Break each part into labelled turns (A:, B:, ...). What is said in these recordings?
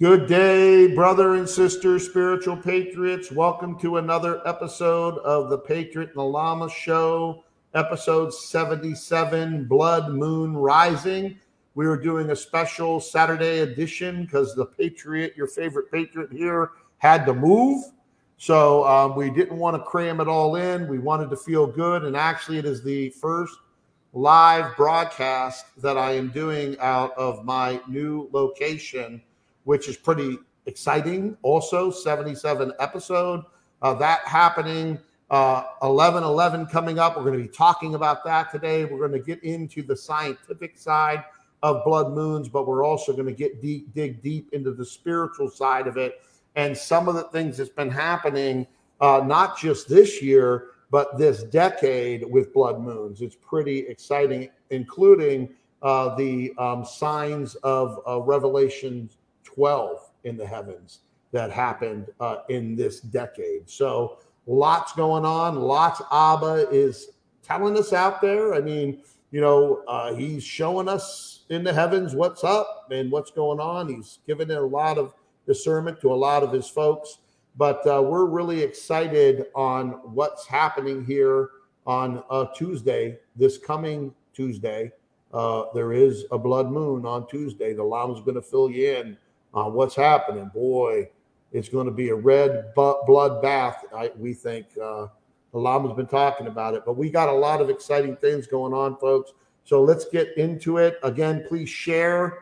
A: Good day, brother and sister, spiritual patriots. Welcome to another episode of the Patriot and the Llama Show, episode 77, Blood Moon Rising. We were doing a special Saturday edition because the Patriot, your favorite Patriot here, had to move. So we didn't want to cram it all in. We wanted to feel good. And actually, it is the first live broadcast that I am doing out of my new location, which is pretty exciting. Also, 77 episode. That happening, 11/11 coming up. We're going to be talking about that today. We're going to get into the scientific side of blood moons, but we're also going to dig deep into the spiritual side of it and some of the things that's been happening, not just this year, but this decade with blood moons. It's pretty exciting, including the signs of Revelation 12 in the heavens that happened in this decade. So lots going on. Lots Abba is telling us out there. I mean, he's showing us in the heavens what's up and what's going on. He's giving it a lot of discernment to a lot of his folks. But we're really excited on what's happening here on Tuesday, this coming Tuesday. There is a blood moon on Tuesday. The Llama's going to fill you in on what's happening. Boy, it's going to be a red blood bath. We think the Llama's been talking about it, but we got a lot of exciting things going on, folks. So let's get into it. Again, please share.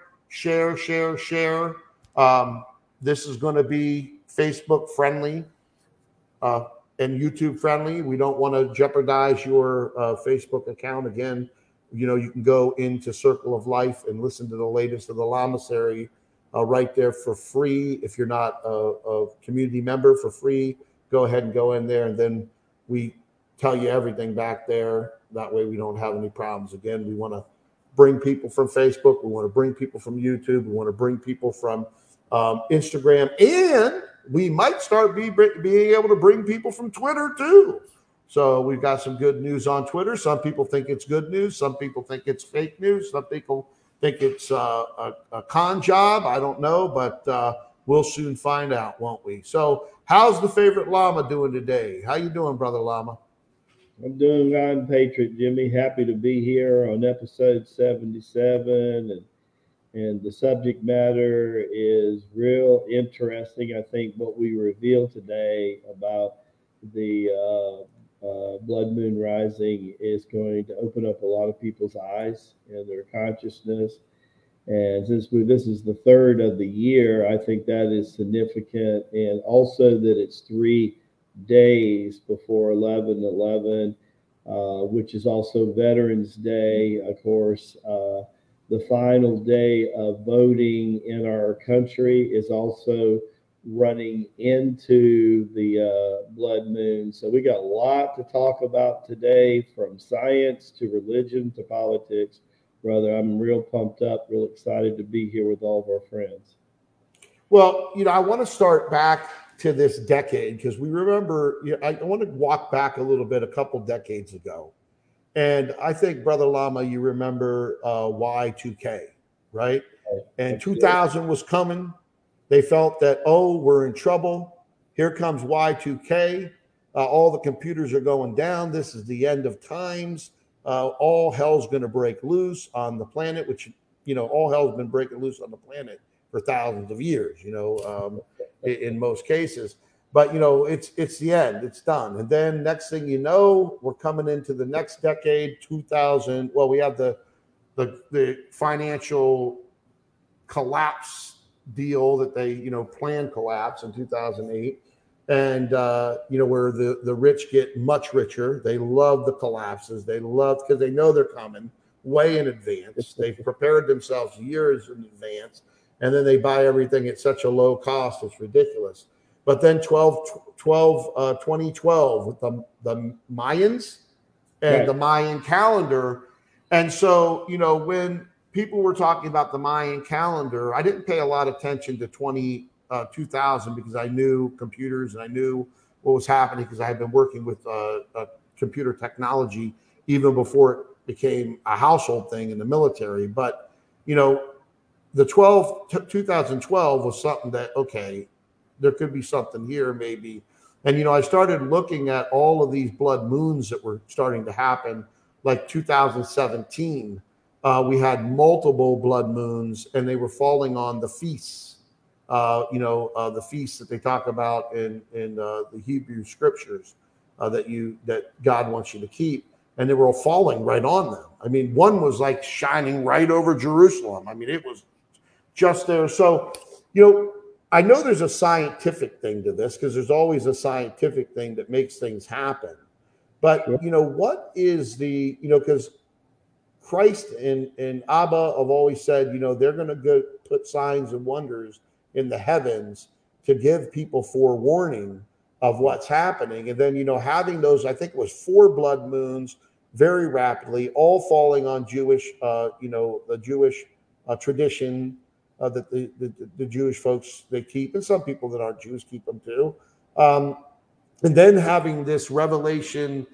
A: This is going to be Facebook friendly and YouTube friendly. We don't want to jeopardize your Facebook account. Again, you can go into Circle of Life and listen to the latest of the Lamasery right there for free. If you're not a community member, for free, go ahead and go in there, and then we tell you everything back there. That way we don't have any problems. Again, we want to bring people from Facebook. We want to bring people from YouTube. We want to bring people from Instagram, and we might start being able to bring people from Twitter too. So we've got some good news on Twitter. Some people think it's good news. Some people think it's fake news. Some people think it's a con job. I don't know, but we'll soon find out, won't we? So how's the favorite Llama doing today? How you doing, Brother Llama?
B: I'm doing fine, Patriot Jimmy. Happy to be here on episode 77, and the subject matter is real interesting. I think what we reveal today about the blood moon rising is going to open up a lot of people's eyes and their consciousness. And since this is the third of the year, I think that is significant. And also that it's 3 days before 11/11, which is also Veterans Day. Of course, the final day of voting in our country is also running into the blood moon. So we got a lot to talk about today, from science to religion to politics. Brother, I'm real pumped up, real excited to be here with all of our friends.
A: Well, I want to start back to this decade because we remember, I want to walk back a little bit, a couple decades ago. And I think, Brother Llama, you remember Y2K, right? And 2000 was coming. They felt that, we're in trouble. Here comes Y2K. All the computers are going down. This is the end of times. All hell's going to break loose on the planet, which, all hell's been breaking loose on the planet for thousands of years, in most cases. But, it's the end. It's done. And then next thing you know, we're coming into the next decade, 2000. Well, we have the financial collapse deal that they, planned collapse in 2008. And, where the rich get much richer. They love the collapses. They love, because they know they're coming way in advance. They've prepared themselves years in advance. And then they buy everything at such a low cost. It's ridiculous. But then 2012 with the Mayans and the Mayan calendar. And so, when people were talking about the Mayan calendar, I didn't pay a lot of attention to 2000 because I knew computers and I knew what was happening because I had been working with computer technology even before it became a household thing in the military. But, the 2012 was something that, okay, there could be something here maybe. And, I started looking at all of these blood moons that were starting to happen, like 2017. We had multiple blood moons, and they were falling on the feasts, the feasts that they talk about in the Hebrew scriptures that God wants you to keep. And they were all falling right on them. I mean, one was like shining right over Jerusalem. I mean, it was just there. So, I know there's a scientific thing to this, because there's always a scientific thing that makes things happen. But, what is because Christ and Abba have always said, they're going to go put signs and wonders in the heavens to give people forewarning of what's happening. And then, having those, I think it was 4 blood moons very rapidly, all falling on Jewish, the Jewish tradition that the Jewish folks, they keep, and some people that aren't Jews keep them too. And then having this Revelation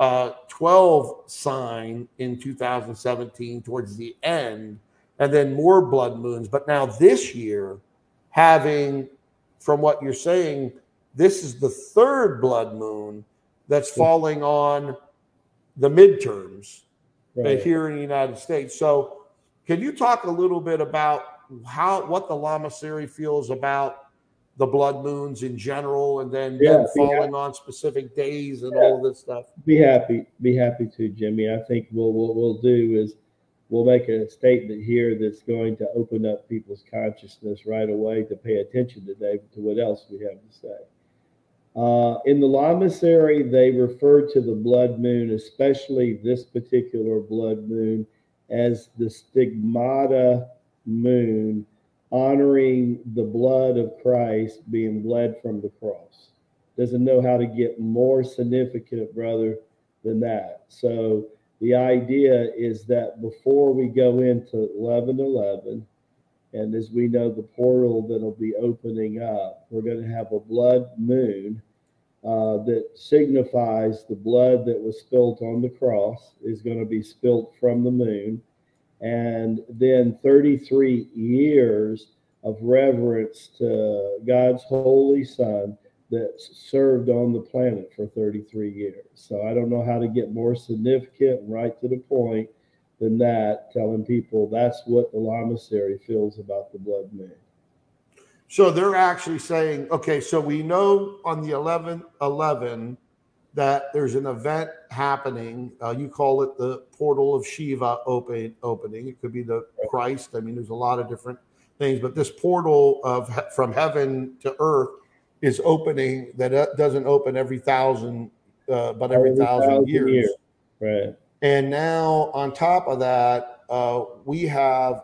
A: 12 sign in 2017 towards the end, and then more blood moons. But now this year, having, from what you're saying, this is the 3rd blood moon that's falling on the midterms here in the United States. So can you talk a little bit about what the Lamasery feels about the blood moons in general, and then falling on specific days and all of this stuff?
B: Be happy to, Jimmy. I think what we'll do is we'll make a statement here that's going to open up people's consciousness right away to pay attention today to what else we have to say. In the Lamasery, they refer to the blood moon, especially this particular blood moon, as the stigmata moon, honoring the blood of Christ being bled from the cross. Doesn't know how to get more significant, brother, than that. So the idea is that before we go into 11/11, and as we know, the portal that'll be opening up, we're going to have a blood moon that signifies the blood that was spilt on the cross is going to be spilt from the moon. And then 33 years of reverence to God's holy Son that served on the planet for 33 years. So I don't know how to get more significant and right to the point than that, telling people that's what the Lamasery feels about the blood moon.
A: So they're actually saying, okay, so we know on the 11/11 that there's an event happening. You call it the portal of Shiva opening. It could be the Christ. I mean, there's a lot of different things, but this portal from heaven to earth is opening. That doesn't open every 1,000, but every 1,000 years.
B: Right.
A: And now on top of that, we have,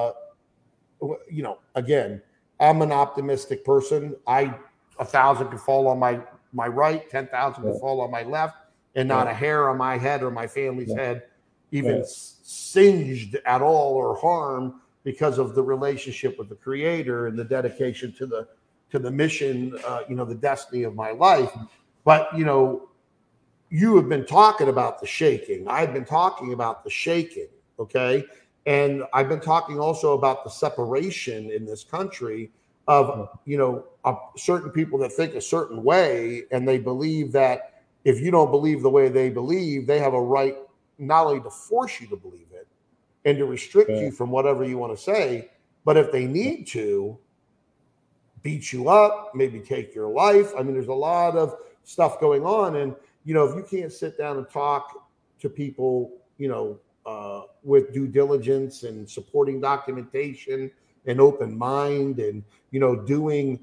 A: again, I'm an optimistic person. 1,000 could fall on my right, 10,000 could fall on my left, and not a hair on my head or my family's head even singed at all or harmed because of the relationship with the Creator and the dedication to the mission, the destiny of my life. But, you have been talking about the shaking. I've been talking about the shaking, okay? And I've been talking also about the separation in this country of, of certain people that think a certain way, and they believe that if you don't believe the way they believe, they have a right not only to force you to believe it and to restrict you from whatever you want to say, but if they need to, beat you up, maybe take your life. I mean, there's a lot of stuff going on. And, if you can't sit down and talk to people, with due diligence and supporting documentation and open mind and, doing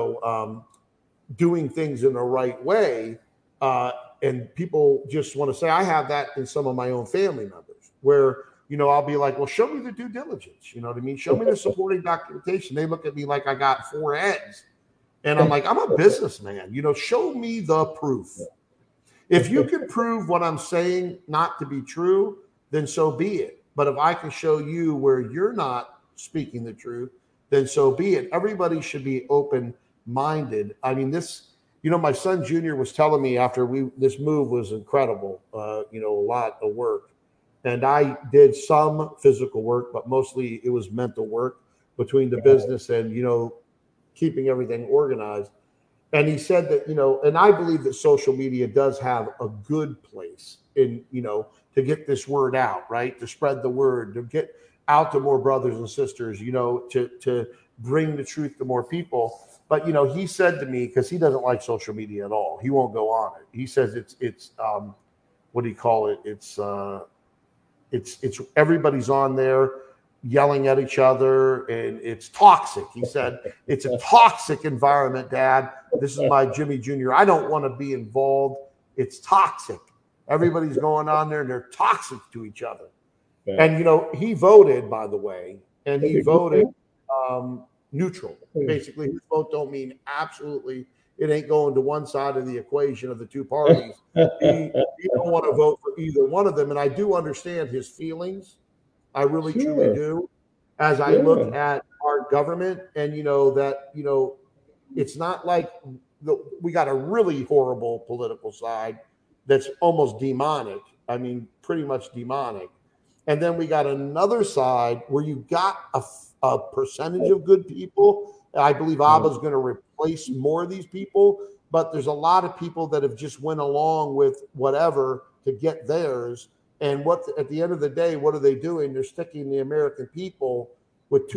A: things in the right way. And people just want to say, I have that in some of my own family members where, I'll be like, well, show me the due diligence. You know what I mean? Show me the supporting documentation. They look at me like I got 4 heads. And I'm like, I'm a businessman. Show me the proof. If you can prove what I'm saying not to be true, then so be it. But if I can show you where you're not speaking the truth, then so be it. Everybody should be open-minded. I mean, my son Junior was telling me after this move was incredible, a lot of work. And I did some physical work, but mostly it was mental work. between the business and, keeping everything organized. And he said that, and I believe that social media does have a good place in, to get this word out, right? To spread the word, to get out to more brothers and sisters, to bring the truth to more people. But, he said to me, because he doesn't like social media at all, he won't go on it. He says it's what do you call it? It's everybody's on there yelling at each other, and it's toxic. He said, it's a toxic environment, Dad. This is my Jimmy Jr. I don't want to be involved. It's toxic. Everybody's going on there and they're toxic to each other. Yeah. And, he voted, by the way, and he voted neutral. Basically, his vote don't mean absolutely. It ain't going to one side of the equation of the two parties. He don't want to vote for either one of them. And I do understand his feelings. I really, truly do. As I look at our government and, it's not like we got a really horrible political side that's almost demonic. I mean, pretty much demonic. And then we got another side where you got a percentage of good people. I believe Abba's going to replace more of these people, but there's a lot of people that have just went along with whatever to get theirs. And at the end of the day, what are they doing? They're sticking the American people with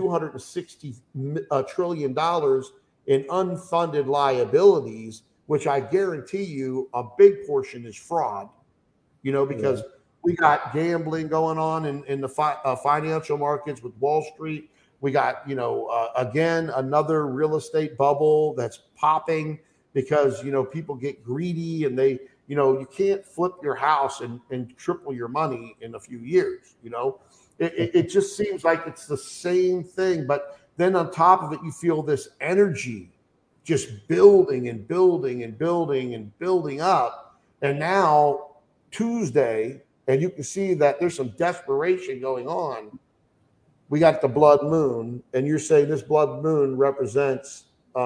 A: $260 trillion in unfunded liabilities, which I guarantee you a big portion is fraud, because we got gambling going on in the financial markets with Wall Street. We got, again, another real estate bubble that's popping because, people get greedy and they, you can't flip your house and triple your money in a few years. It just seems like it's the same thing. But then on top of it, you feel this energy just building and building and building and building up. And now Tuesday, and you can see that there's some desperation going on. We got the blood moon, and you're saying this blood moon represents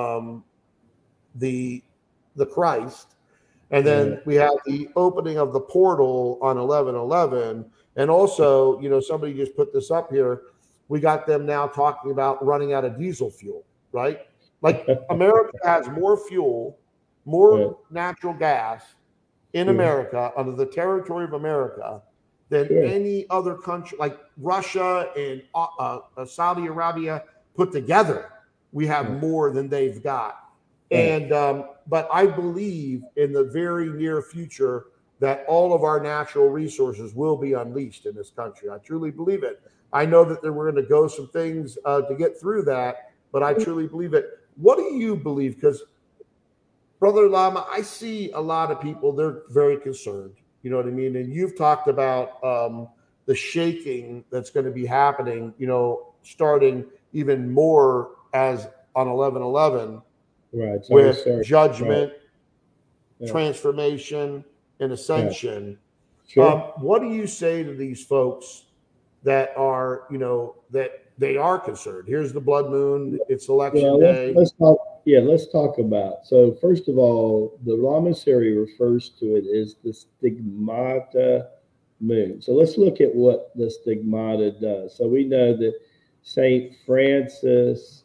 A: the Christ. And then we have the opening of the portal on 11/11. And also, somebody just put this up here. We got them now talking about running out of diesel fuel, right? Like America has more fuel, more natural gas in America, under the territory of America, than any other country, like Russia and Saudi Arabia put together. We have more than they've got. And but I believe in the very near future that all of our natural resources will be unleashed in this country. I truly believe it. I know that we're going to go some things to get through that, but I truly believe it. What do you believe? Because, Brother Lama, I see a lot of people, they're very concerned. You know what I mean? And you've talked about the shaking that's going to be happening, starting even more as on 11/11.
B: Right,
A: with judgment, transformation, and ascension. What do you say to these folks that are, that they are concerned? Here's the blood moon. It's election day.
B: Let's talk about. So first of all, the Lamasery refers to it as the stigmata moon. So let's look at what the stigmata does. So we know that Saint Francis,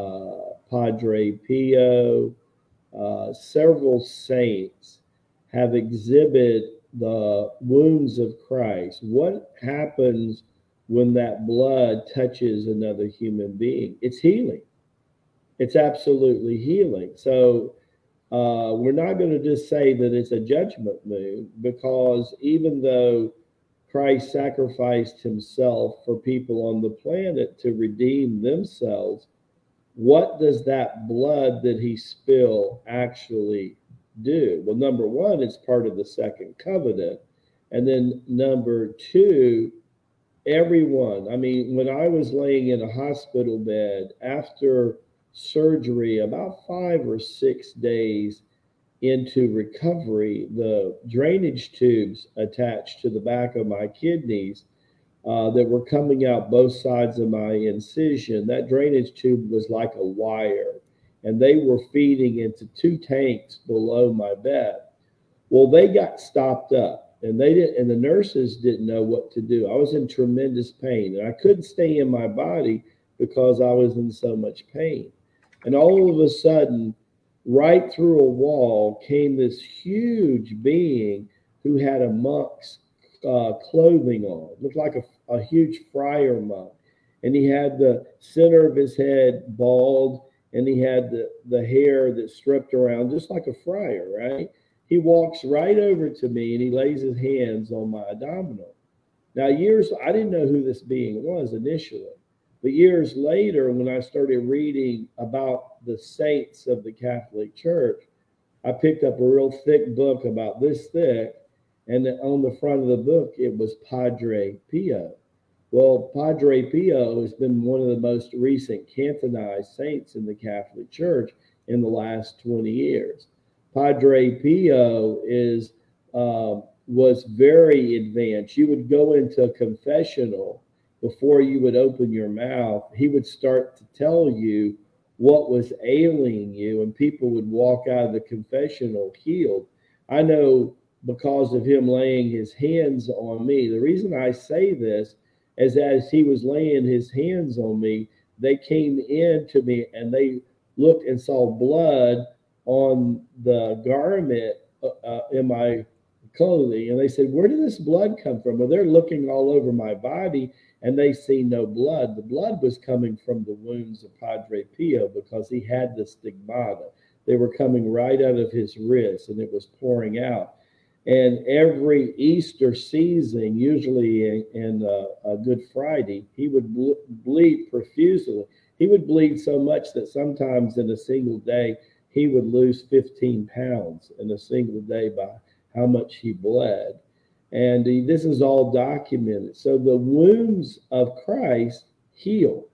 B: Padre Pio, several saints have exhibited the wounds of Christ. What happens when that blood touches another human being? It's healing. It's absolutely healing. So we're not going to just say that it's a judgment moon, because even though Christ sacrificed himself for people on the planet to redeem themselves, what does that blood that he spilled actually do? Well, number one, it's part of the second covenant. And then number two, everyone, I mean, when I was laying in a hospital bed after surgery, about 5 or 6 days into recovery, the drainage tubes attached to the back of my kidneys that were coming out both sides of my incision, that drainage tube was like a wire, and they were feeding into 2 tanks below my bed. Well, they got stopped up, and the nurses didn't know what to do. I was in tremendous pain, and I couldn't stay in my body because I was in so much pain. And all of a sudden, right through a wall came this huge being who had a monk's clothing on. Looked like a huge friar monk. And he had the center of his head bald, and he had the hair that stripped around just like a friar, right? He walks right over to me and he lays his hands on my abdominal. Now, I didn't know who this being was initially, but years later, when I started reading about the saints of the Catholic Church, I picked up a real thick book about this thick, and on the front of the book, it was Padre Pio. Well, Padre Pio has been one of the most recent canonized saints in the Catholic Church in the last 20 years. Padre Pio was very advanced. You would go into a confessional before you would open your mouth. He would start to tell you what was ailing you, and people would walk out of the confessional healed. I know because of him laying his hands on me. The reason I say this is as he was laying his hands on me, they came in to me and they looked and saw blood on the garment in my clothing. And they said, where did this blood come from? Well, they're looking all over my body and they see no blood. The blood was coming from the wounds of Padre Pio because he had the stigmata. They were coming right out of his wrist and it was pouring out. And every Easter season, usually in a Good Friday, he would bleed profusely. He would bleed so much that sometimes in a single day, he would lose 15 pounds in a single day by how much he bled. And this is all documented. So the wounds of Christ heal.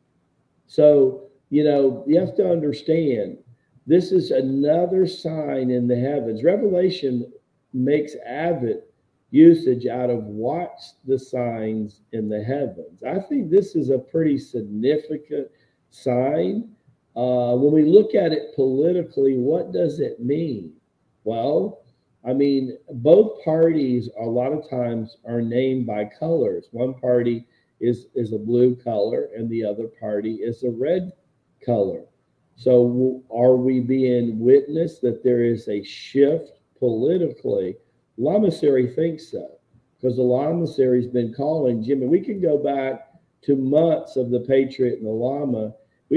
B: So, you have to understand, this is another sign in the heavens. Revelation makes avid usage out of watch the signs in the heavens. I think this is a pretty significant sign. When we look at it politically, what does it mean? Well, both parties a lot of times are named by colors. One party is a blue color and the other party is a red color. So are we being witnessed that there is a shift politically? Lamasery thinks so, because the Lamasery's been calling, Jimmy, we can go back to months of the Patriot and the Lama.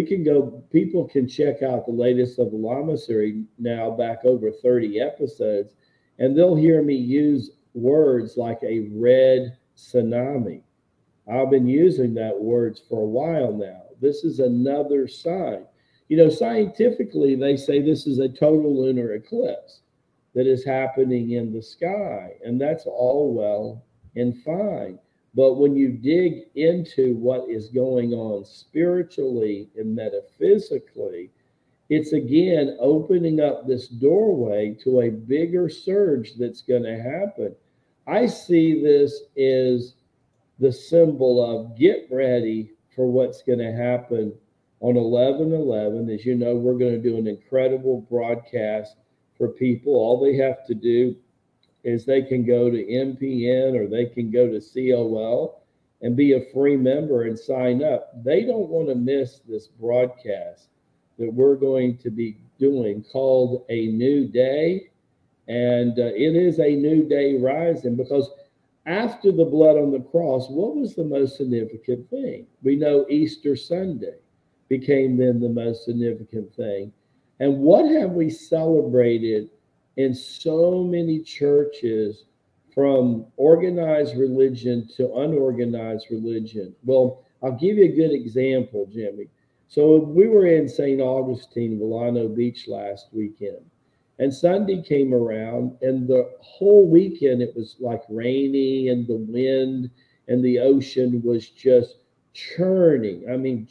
B: People can check out the latest of the Lamasery now, back over 30 episodes, and they'll hear me use words like a red tsunami. I've been using that words for a while now. This is another sign. Scientifically, they say this is a total lunar eclipse that is happening in the sky, and that's all well and fine. But when you dig into what is going on spiritually and metaphysically, it's again opening up this doorway to a bigger surge that's going to happen. I see this as the symbol of get ready for what's going to happen on 11/11. As you know, we're going to do an incredible broadcast for people. All they have to do is they can go to MPN or they can go to COL and be a free member and sign up. They don't want to miss this broadcast that we're going to be doing called A New Day. And it is a new day rising, because after the blood on the cross, what was the most significant thing? We know Easter Sunday became then the most significant thing. And what have we celebrated in so many churches, from organized religion to unorganized religion? Well, I'll give you a good example, Jimmy. So we were in St. Augustine, Volcano Beach last weekend, and Sunday came around, and the whole weekend it was like rainy, and the wind and the ocean was just churning.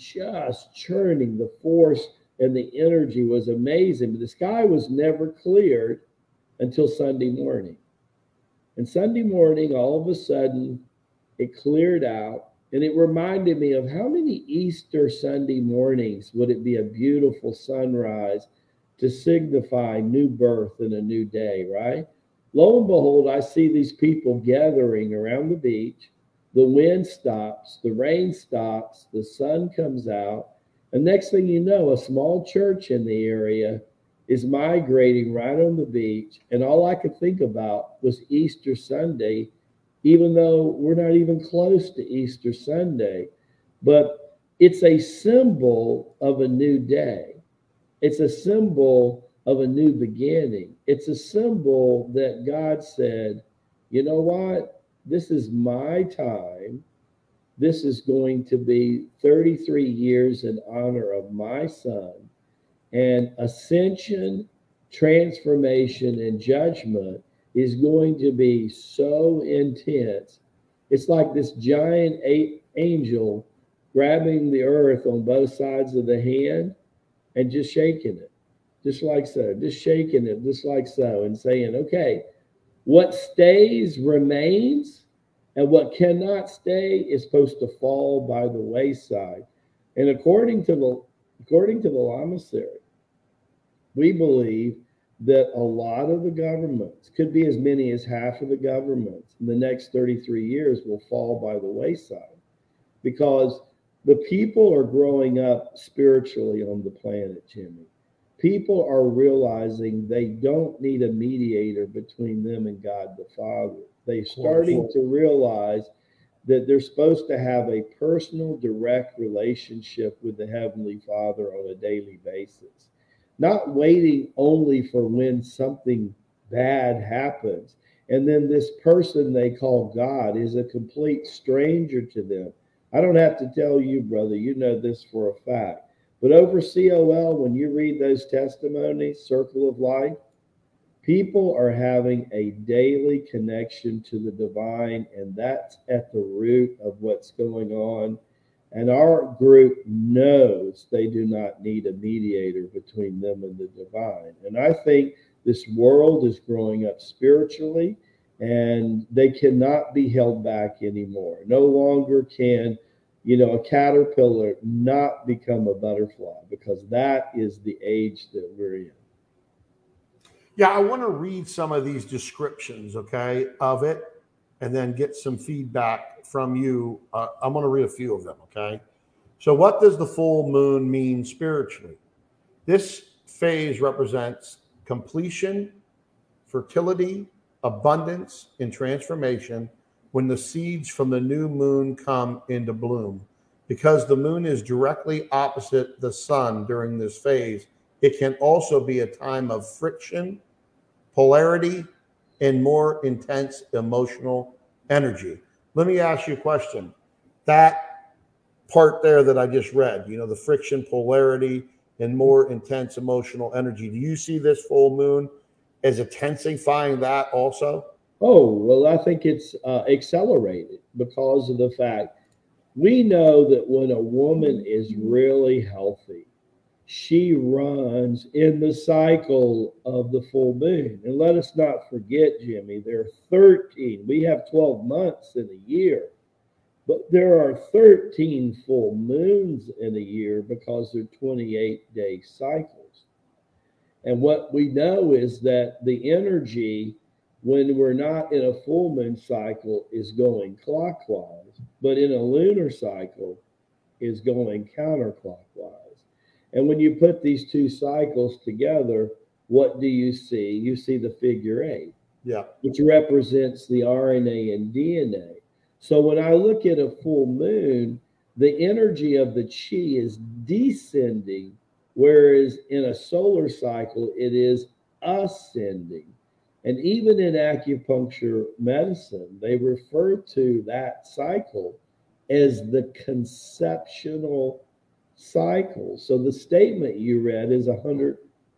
B: Just churning. The force and the energy was amazing. But the sky was never cleared until Sunday morning. And Sunday morning, all of a sudden, it cleared out. And it reminded me of how many Easter Sunday mornings would it be a beautiful sunrise to signify new birth and a new day, right? Lo and behold, I see these people gathering around the beach. the wind stops, the rain stops, the sun comes out, and next thing you know, a small church in the area is migrating right on the beach. And all I could think about was Easter Sunday, even though we're not even close to Easter Sunday. But it's a symbol of a new day. It's a symbol of a new beginning. It's a symbol that God said, you know what? This is my time. This is going to be 33 years in honor of my son. And ascension, transformation, and judgment is going to be so intense. It's like this giant angel grabbing the earth on both sides of the hand and just shaking it, just like so, just shaking it, just like so, and saying, okay, what stays remains, and what cannot stay is supposed to fall by the wayside. And according to the Lamasery, we believe that a lot of the governments, could be as many as half of the governments in the next 33 years, will fall by the wayside, because the people are growing up spiritually on the planet, Jimmy. People are realizing they don't need a mediator between them and God the Father. They're starting to realize that they're supposed to have a personal, direct relationship with the Heavenly Father on a daily basis, not waiting only for when something bad happens. And then this person they call God is a complete stranger to them. I don't have to tell you, brother, you know this for a fact. But over COL, when you read those testimonies, Circle of Life, people are having a daily connection to the divine, and that's at the root of what's going on. And our group knows they do not need a mediator between them and the divine. And I think this world is growing up spiritually, and they cannot be held back anymore. No longer can, a caterpillar not become a butterfly, because that is the age that we're in.
A: Yeah, I want to read some of these descriptions, okay, of it, and then get some feedback from you. I'm going to read a few of them, okay? So what does the full moon mean spiritually? This phase represents completion, fertility, abundance, and transformation when the seeds from the new moon come into bloom. Because the moon is directly opposite the sun during this phase, it can also be a time of friction, polarity, and more intense emotional energy. Let me ask you a question. That part there that I just read, the friction, polarity, and more intense emotional energy. Do you see this full moon as intensifying that also?
B: Oh, well, I think it's accelerated because of the fact we know that when a woman is really healthy, she runs in the cycle of the full moon. And let us not forget, Jimmy, there are 13. We have 12 months in a year, but there are 13 full moons in a year because they're 28-day cycles. And what we know is that the energy, when we're not in a full moon cycle, is going clockwise, but in a lunar cycle is going counterclockwise. And when you put these two cycles together, what do you see? You see the figure 8, which represents the RNA and DNA. So when I look at a full moon, the energy of the chi is descending, whereas in a solar cycle, it is ascending. And even in acupuncture medicine, they refer to that cycle as the conceptional cycle. So the statement you read is 110%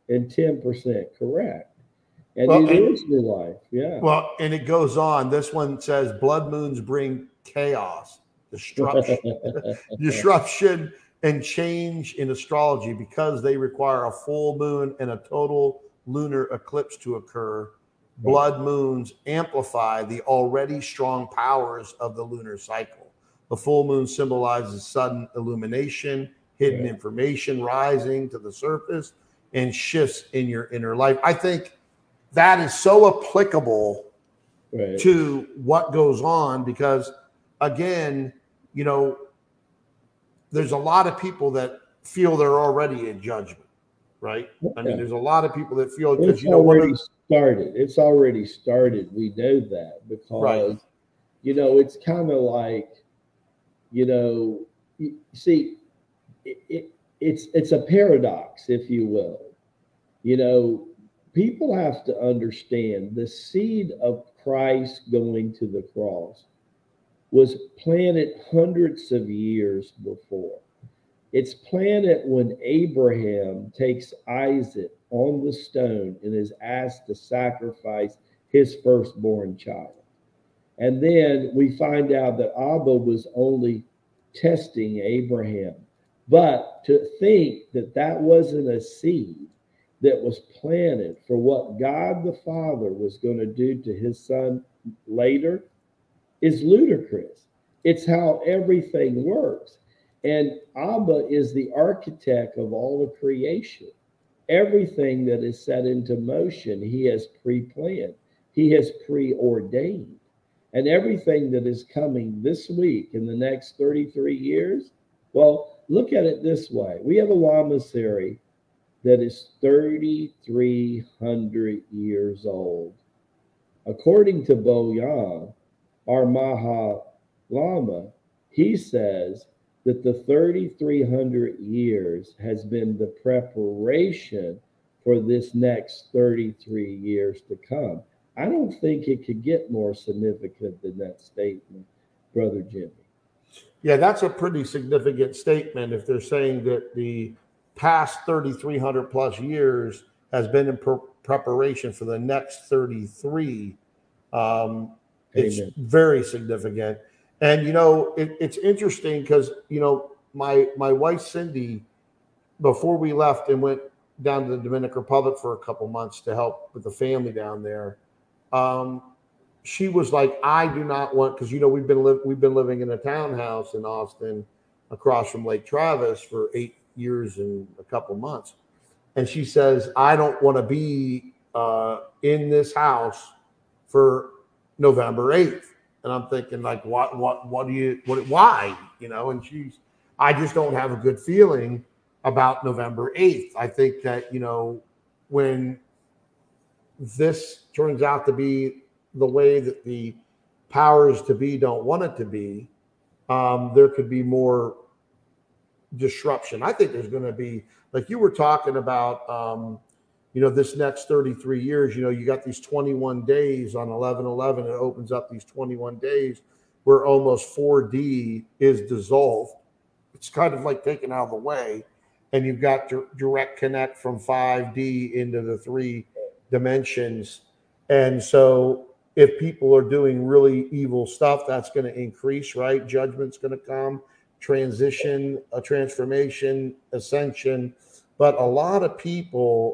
B: correct. And it is your life. Yeah.
A: Well, and it goes on. This one says blood moons bring chaos, disruption, and change in astrology because they require a full moon and a total lunar eclipse to occur. Blood moons amplify the already strong powers of the lunar cycle. The full moon symbolizes sudden illumination, hidden information rising to the surface, and shifts in your inner life. I think that is so applicable to what goes on, because again, you know, there's a lot of people that feel they're already in judgment, right? I mean, there's a lot of people that feel because,
B: It's already started. It's already started. We know that because, it's kind of like, see, it's a paradox, if you will. People have to understand the seed of Christ going to the cross was planted hundreds of years before. It's planted when Abraham takes Isaac on the stone and is asked to sacrifice his firstborn child. And then we find out that Abba was only testing Abraham. But to think that that wasn't a seed that was planted for what God the Father was going to do to his son later is ludicrous. It's how everything works. And Abba is the architect of all of creation. Everything that is set into motion, he has pre-planned. He has preordained. And everything that is coming this week in the next 33 years, well, look at it this way. We have a lamasery that is 3,300 years old. According to Boyan, our Maha Lama, he says that the 3,300 years has been the preparation for this next 33 years to come. I don't think it could get more significant than that statement, Brother Jimmy.
A: Yeah, that's a pretty significant statement if they're saying that the past 3,300 plus years has been in preparation for the next 33. It's very significant. And, it's interesting because, my wife, Cindy, before we left and went down to the Dominican Republic for a couple months to help with the family down there, she was like, I do not want, because, we've been living in a townhouse in Austin across from Lake Travis for 8 years and a couple months. And she says, I don't want to be in this house for November 8th. And I'm thinking, like, why? And I just don't have a good feeling about November 8th. I think that, when this turns out to be the way that the powers to be don't want it to be, there could be more disruption. I think there's going to be, like you were talking about, this next 33 years, you got these 21 days on 11/11. It opens up these 21 days where almost 4D is dissolved. It's kind of like taken out of the way. And you've got direct connect from 5D into the 3 dimensions. And so if people are doing really evil stuff, that's going to increase, right? Judgment's going to come, transition, a transformation, ascension. But a lot of people,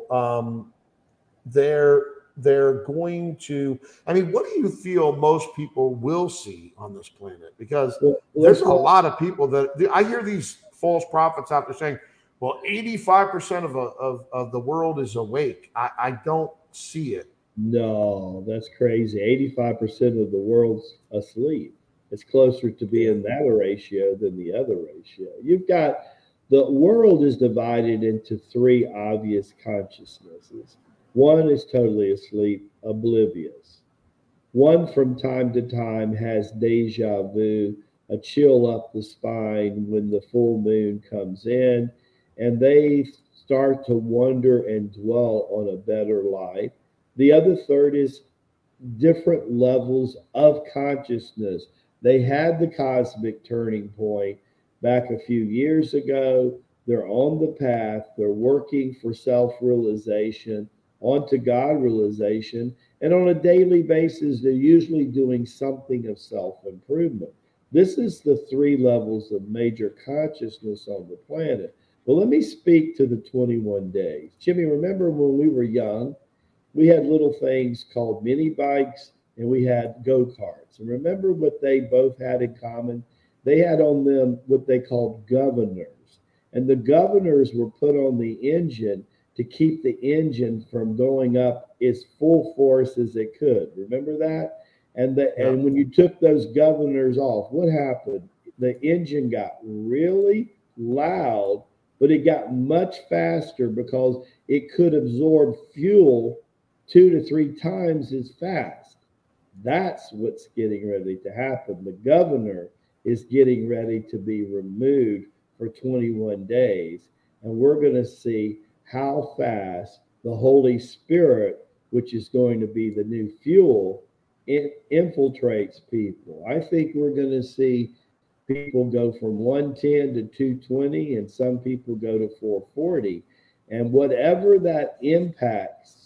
A: they're going to, what do you feel most people will see on this planet? Because there's a lot of people that I hear these false prophets out there saying, well, 85% of the world is awake. I don't see it.
B: No, that's crazy. 85% of the world's asleep. It's closer to being that ratio than the other ratio. You've got, the world is divided into 3 obvious consciousnesses. One is totally asleep, oblivious. One from time to time has deja vu, a chill up the spine when the full moon comes in, and they start to wonder and dwell on a better life. The other third is different levels of consciousness. They had the cosmic turning point back a few years ago. They're on the path. They're working for self-realization, onto God realization. And on a daily basis, they're usually doing something of self-improvement. This is the 3 levels of major consciousness on the planet. Well, let me speak to the 21 days. Jimmy, remember when we were young, we had little things called mini bikes and we had go-karts. And remember what they both had in common? They had on them what they called governors. And the governors were put on the engine to keep the engine from going up as full force as it could. Remember that? And when you took those governors off, what happened? The engine got really loud, but it got much faster because it could absorb fuel 2 to 3 times as fast. That's what's getting ready to happen. The governor is getting ready to be removed for 21 days. And we're going to see how fast the Holy Spirit, which is going to be the new fuel, it infiltrates people. I think we're going to see people go from 110 to 220, and some people go to 440. And whatever that impacts,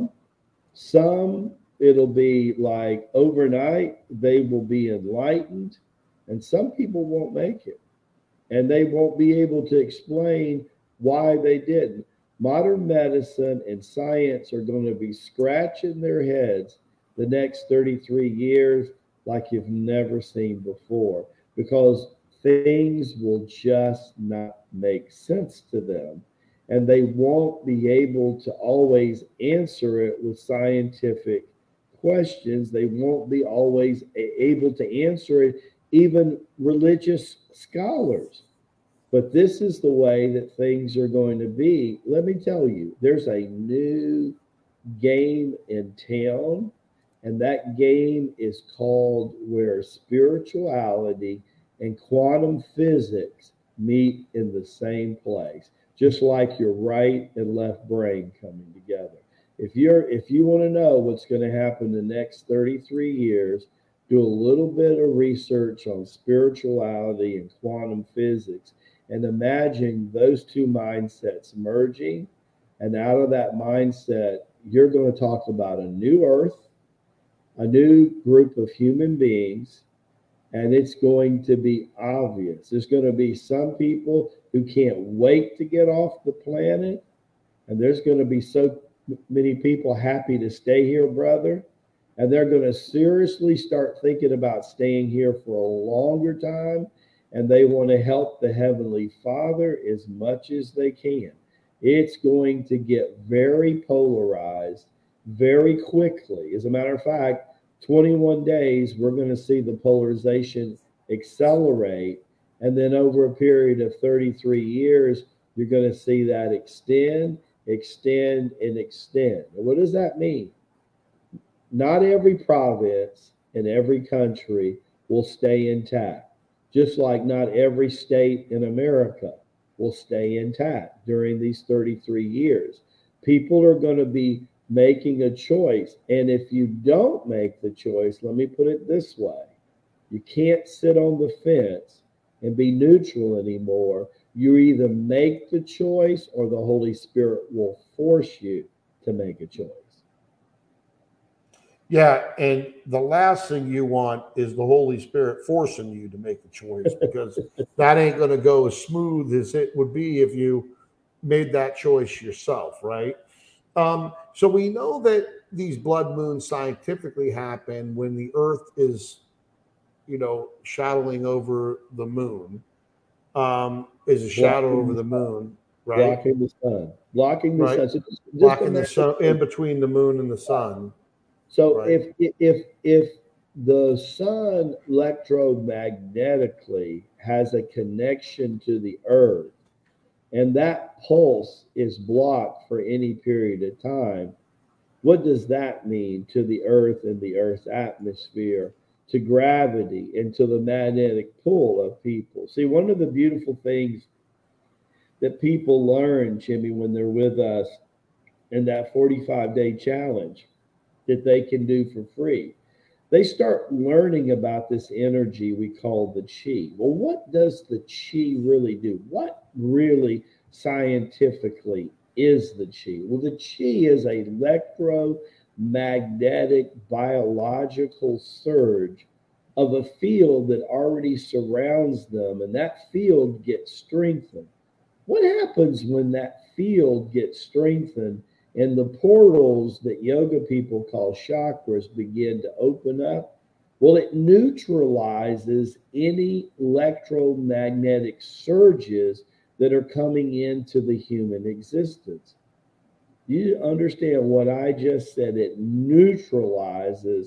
B: some it'll be like overnight, they will be enlightened, and some people won't make it. And they won't be able to explain why they didn't. Modern medicine and science are going to be scratching their heads the next 33 years like you've never seen before, because things will just not make sense to them. And they won't be able to always answer it with scientific questions. They won't be always able to answer it, even religious scholars. But this is the way that things are going to be. Let me tell you, there's a new game in town, and that game is called where spirituality and quantum physics meet in the same place, just like your right and left brain coming together. If you want to know what's going to happen the next 33 years, do a little bit of research on spirituality and quantum physics, and imagine those two mindsets merging. And out of that mindset, you're going to talk about a new earth, a new group of human beings, and it's going to be obvious. There's going to be some people who can't wait to get off the planet, and there's going to be so many people happy to stay here, brother, and they're going to seriously start thinking about staying here for a longer time, and they want to help the Heavenly Father as much as they can. It's going to get very polarized very quickly. As a matter of fact, 21 days, we're going to see the polarization accelerate. And then over a period of 33 years, you're going to see that extend, and extend. And what does that mean? Not every province and every country will stay intact, just like not every state in America will stay intact during these 33 years. People are going to be making a choice. And if you don't make the choice, let me put it this way. You can't sit on the fence and be neutral anymore. You either make the choice or the Holy Spirit will force you to make a choice.
A: Yeah, and the last thing you want is the Holy Spirit forcing you to make a choice, because that ain't going to go as smooth as it would be if you made that choice yourself, right? So we know that these blood moons scientifically happen when the Earth is, shadowing over the moon, is a shadow over the moon, right?
B: Blocking the sun. Blocking the sun. So
A: blocking the sun, in between the moon and the sun.
B: So right. if the sun electromagnetically has a connection to the Earth, and that pulse is blocked for any period of time, what does that mean to the Earth and the Earth's atmosphere, to gravity, and to the magnetic pull of people? See, one of the beautiful things that people learn, Jimmy, when they're with us in that 45-day challenge that they can do for free, they start learning about this energy we call the chi. Well, what does the chi really do? What really scientifically is the chi? Well, the chi is an electromagnetic biological surge of a field that already surrounds them, and that field gets strengthened. What happens when that field gets strengthened and the portals that yoga people call chakras begin to open up? Well, it neutralizes any electromagnetic surges that are coming into the human existence. You understand what I just said? It neutralizes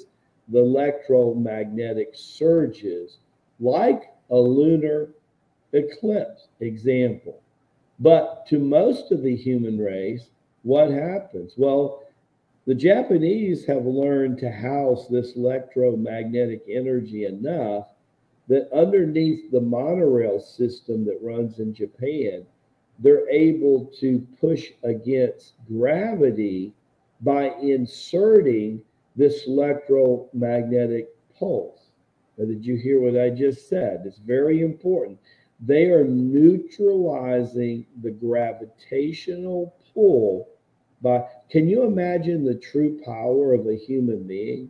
B: the electromagnetic surges like a lunar eclipse example. But to most of the human race, what happens? Well, the Japanese have learned to house this electromagnetic energy enough that underneath the monorail system that runs in Japan, they're able to push against gravity by inserting this electromagnetic pulse. Now, did you hear what I just said? It's very important. They are neutralizing the gravitational pull by, can you imagine the true power of a human being?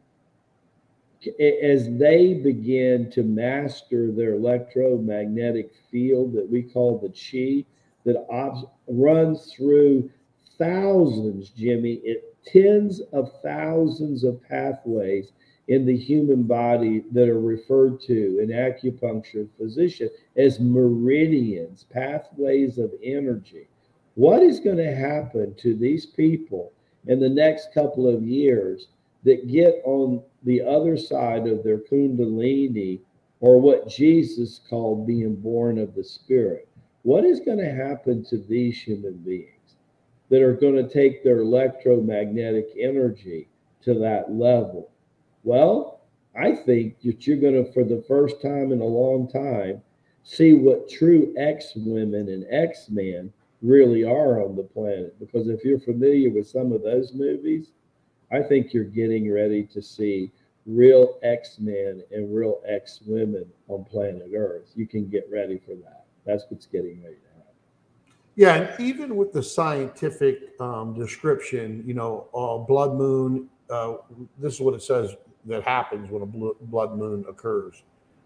B: As they begin to master their electromagnetic field that we call the chi, that runs through thousands, Jimmy, tens of thousands of pathways in the human body that are referred to in acupuncture physician as meridians, pathways of energy. What is going to happen to these people in the next couple of years that get on the other side of their kundalini, or what Jesus called being born of the Spirit? What is going to happen to these human beings that are going to take their electromagnetic energy to that level? Well, I think that you're going to, for the first time in a long time, see what true ex-women and ex-men really are on the planet. Because if you're familiar with some of those movies, I think you're getting ready to see real X-men and real X-women on planet Earth. You can get ready for that. That's what's getting ready to happen.
A: Yeah, and even with the scientific description, blood moon, this is what it says that happens when a blood moon occurs.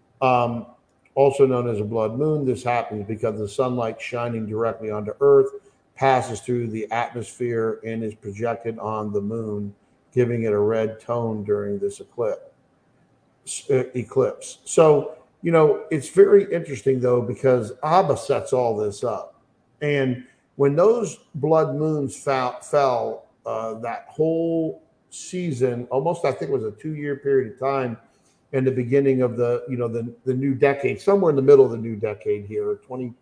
A: Also known as a blood moon, this happens because the sunlight shining directly onto Earth passes through the atmosphere and is projected on the moon, giving it a red tone during this eclipse. So, it's very interesting, though, because Abba sets all this up. And when those blood moons fell that whole season, almost I think it was a 2-year period of time, in the beginning of the new decade, somewhere in the middle of the new decade here,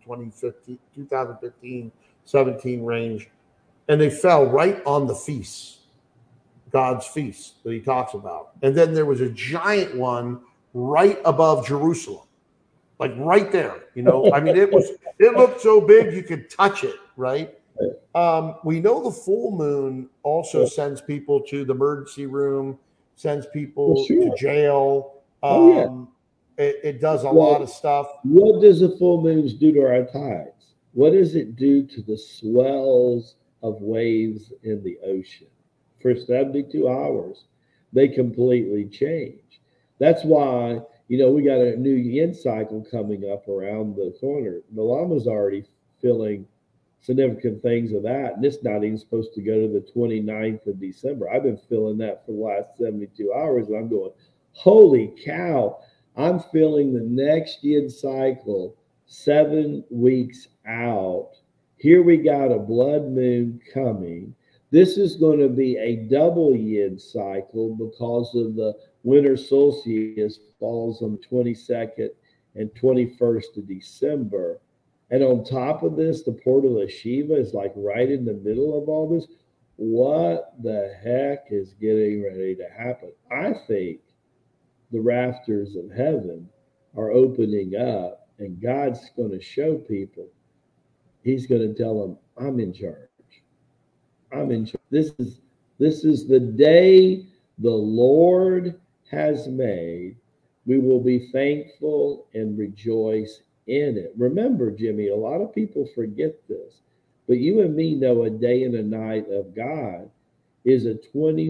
A: 2015, 17 range, and they fell right on the feast, God's feast that he talks about. And then there was a giant one right above Jerusalem, like right there. I mean, it looked so big you could touch it, right? We know the full moon also sends people to the emergency room, sends people to jail. It does a lot of stuff.
B: What does the full moons do to our tides? What does it do to the swells of waves in the ocean? For 72 hours, they completely change. That's why, we got a new yin cycle coming up around the corner. The Lama's already feeling significant things of that, and it's not even supposed to go to the 29th of December. I've been feeling that for the last 72 hours, and I'm going, holy cow, I'm feeling the next yin cycle 7 weeks out. Here we got a blood moon coming. This is going to be a double yin cycle because of the winter solstice falls on the 22nd and 21st of December. And on top of this, the portal of Shiva is like right in the middle of all this. What the heck is getting ready to happen? I think the rafters of heaven are opening up, and God's going to show people. He's going to tell them, I'm in charge. I'm in charge. This is the day the Lord has made. We will be thankful and rejoice in it. Remember, Jimmy, a lot of people forget this, but you and me know a day and a night of God is a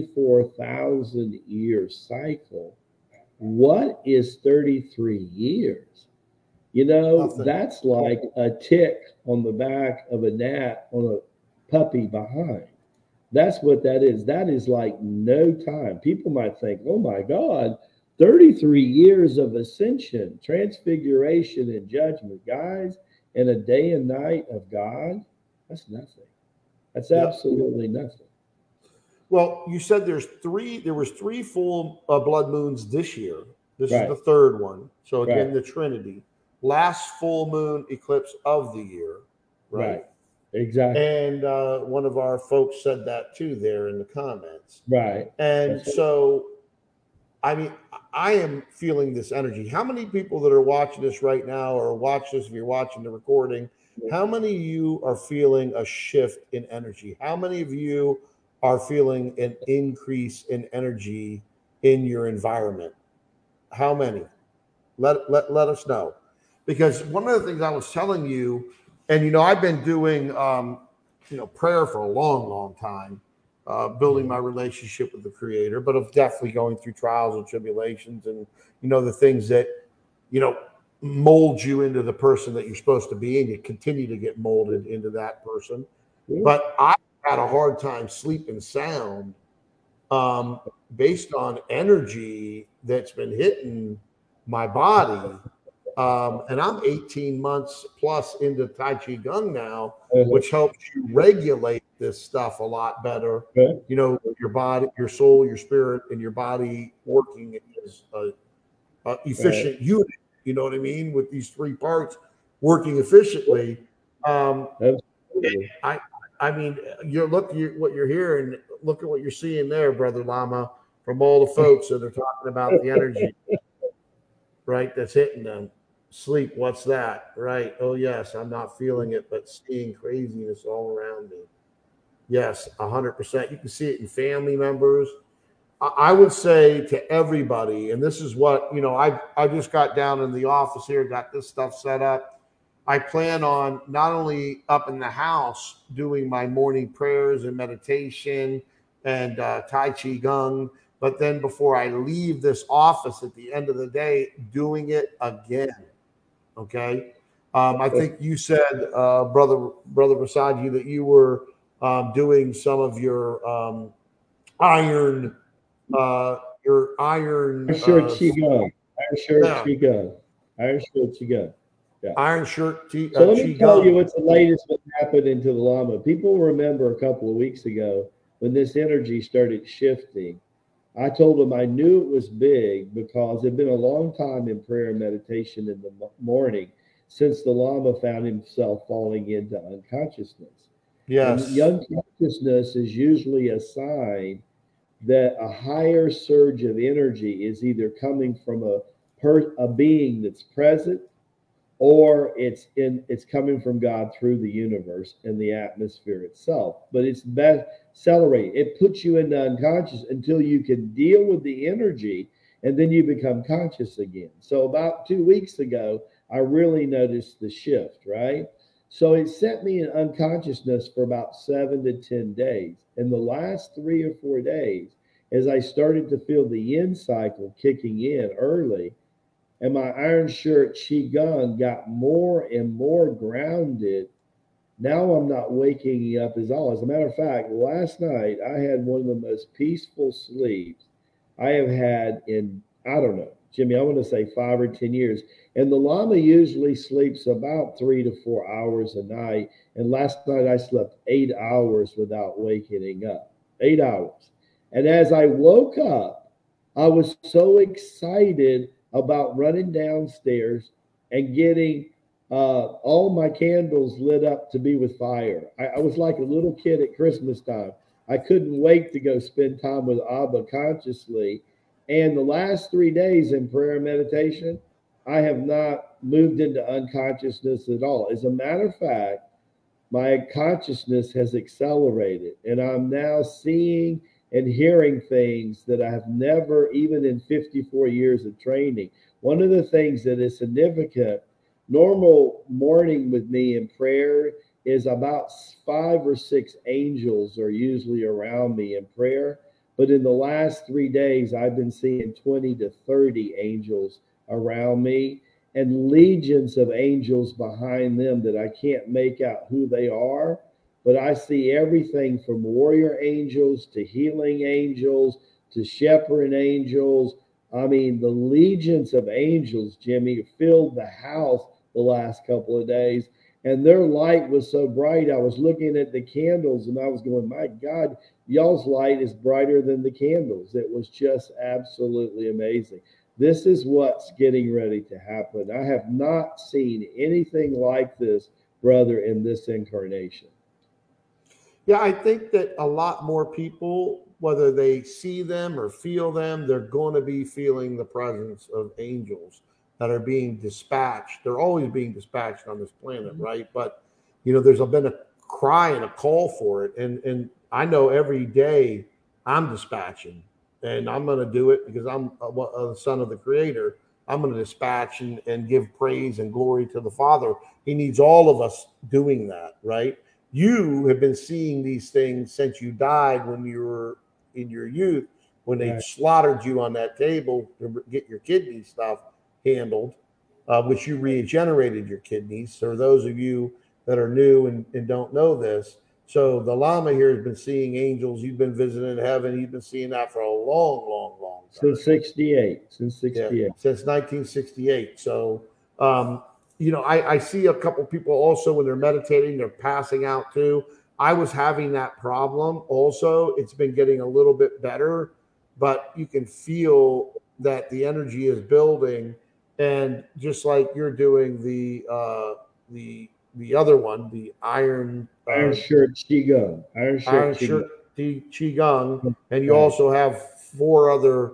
B: 24,000 year cycle. What is 33 years?
A: Nothing.
B: That's like a tick on the back of a gnat on a puppy behind. That's what that is. That is like no time. People might think, oh my God, 33 years of ascension, transfiguration, and judgment, guys, and a day and night of God. That's nothing. That's absolutely nothing.
A: Well, you said there was three full blood moons this year. This is
B: Right.
A: the third one. So again,
B: Right.
A: the Trinity. Last full moon eclipse of the year, right?
B: Right. Exactly.
A: And one of our folks said that too there in the comments.
B: Right.
A: And
B: That's right.
A: so, I mean, I am feeling this energy. How many people that are watching this right now, or watch this if you're watching the recording, how many of you are feeling a shift in energy? How many of you are feeling an increase in energy in your environment? How many? Let us know. Because one of the things I was telling you, and I've been doing prayer for a long time, building my relationship with the Creator, but of definitely going through trials and tribulations, and the things that mold you into the person that you're supposed to be, and you continue to get molded into that person. But I had a hard time sleeping sound based on energy that's been hitting my body. And I'm 18 months plus into Tai Chi Gong now, which helps you regulate this stuff a lot better.
B: Okay.
A: Your body, your soul, your spirit, and your body working as a efficient unit. You know what I mean? With these three parts working efficiently.
B: Absolutely.
A: I mean, what you're hearing, look at what you're seeing there, Brother Lama, from all the folks that are talking about the energy, right? That's hitting them. Sleep, what's that? Right. Oh, yes, I'm not feeling it, but seeing craziness all around me. Yes, 100%. You can see it in family members. I would say to everybody, and this is what, I just got down in the office here, got this stuff set up. I plan on not only up in the house doing my morning prayers and meditation and Tai Chi Gong, but then before I leave this office at the end of the day, doing it again. Okay. I think you said, brother Rasaji, that you were doing some of your iron. Your iron
B: shirt Qigong. Iron shirt Qigong. Iron shirt Qigong.
A: Yeah. Iron shirt
B: so let me tell you what's the latest that happened into the Lama. People remember a couple of weeks ago when this energy started shifting. I told them I knew it was big because it had been a long time in prayer and meditation in the morning since the Lama found himself falling into unconsciousness.
A: Yes.
B: And the unconsciousness is usually a sign that a higher surge of energy is either coming from a being that's present, or it's coming from God through the universe and the atmosphere itself. But it's best accelerating. It puts you into unconscious until you can deal with the energy, and then you become conscious again. So about 2 weeks ago, I really noticed the shift, right? So it sent me in unconsciousness for about 7 to 10 days. In the last 3 or 4 days, as I started to feel the yin cycle kicking in early, and my iron shirt Qigong got more and more grounded. Now I'm not waking up as all. As a matter of fact, last night I had one of the most peaceful sleeps I have had in, I don't know, Jimmy, I want to say 5 or 10 years. And the Lama usually sleeps about 3 to 4 hours a night. And last night I slept 8 hours without waking up. 8 hours. And as I woke up, I was so excited about running downstairs and getting all my candles lit up to be with fire. I was like a little kid at Christmas time. I couldn't wait to go spend time with Abba consciously. And the last 3 days in prayer and meditation, I have not moved into unconsciousness at all. As a matter of fact, my consciousness has accelerated, and I'm now seeing and hearing things that I have never, even in 54 years of training. One of the things that is significant, normal morning with me in prayer is about 5 or 6 angels are usually around me in prayer. But in the last 3 days, I've been seeing 20 to 30 angels around me, and legions of angels behind them that I can't make out who they are. But I see everything from warrior angels to healing angels to shepherd angels. I mean, the legions of angels, Jimmy, filled the house the last couple of days. and their light was so bright. I was looking at the candles and I was going, my God, y'all's light is brighter than the candles. It was just absolutely amazing. This is what's getting ready to happen. I have not seen anything like this, brother, in this incarnation.
A: Yeah, I think that a lot more people, whether they see them or feel them, they're going to be feeling the presence of angels that are being dispatched. They're always being dispatched on this planet, right? But there's been a cry and a call for it, and I know every day I'm dispatching, and I'm going to do it because I'm a son of the Creator. I'm going to dispatch and give praise and glory to the Father. He needs all of us doing that, right? You have been seeing these things since you died when you were in your youth, when they slaughtered you on that table to get your kidney stuff handled, which you regenerated your kidneys. So those of you that are new and don't know this, so the Lama here has been seeing angels. You've been visiting heaven. You've been seeing that for a long, long, long time.
B: Since 68. Since 68.
A: Yeah, since 1968. So, I see a couple people also when they're meditating, they're passing out too. I was having that problem also. It's been getting a little bit better, but you can feel that the energy is building. And just like you're doing the other one, the Iron
B: Shirt Qigong.
A: Iron Shirt Qigong, and you also have 4 other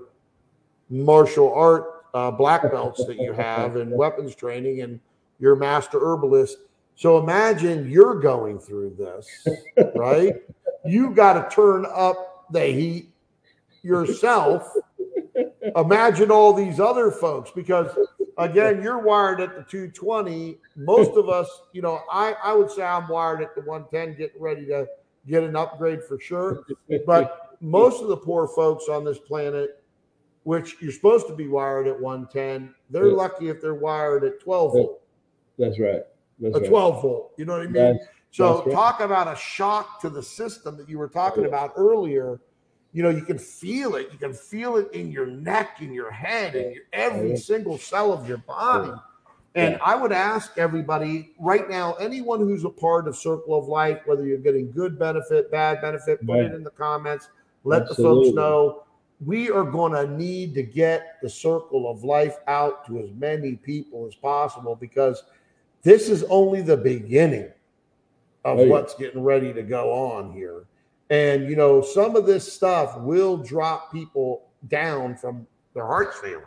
A: martial art black belts that you have and weapons training, and you're a master herbalist. So imagine you're going through this, right? You got to turn up the heat yourself. Imagine all these other folks, because again, you're wired at the 220. Most of us, I would say I'm wired at the 110, getting ready to get an upgrade for sure. But most of the poor folks on this planet, which you're supposed to be wired at 110, they're lucky if they're wired at 12 volt.
B: That's right. That's
A: 12 volt. You know what I mean? So talk about a shock to the system that you were talking about earlier. You can feel it. You can feel it in your neck, in your head, in every single cell of your body. And I would ask everybody right now, anyone who's a part of Circle of Life, whether you're getting good benefit, bad benefit, put it in the comments. Let the folks know. We are going to need to get the Circle of Life out to as many people as possible, because this is only the beginning of what's getting ready to go on here. And, some of this stuff will drop people down from their hearts failing.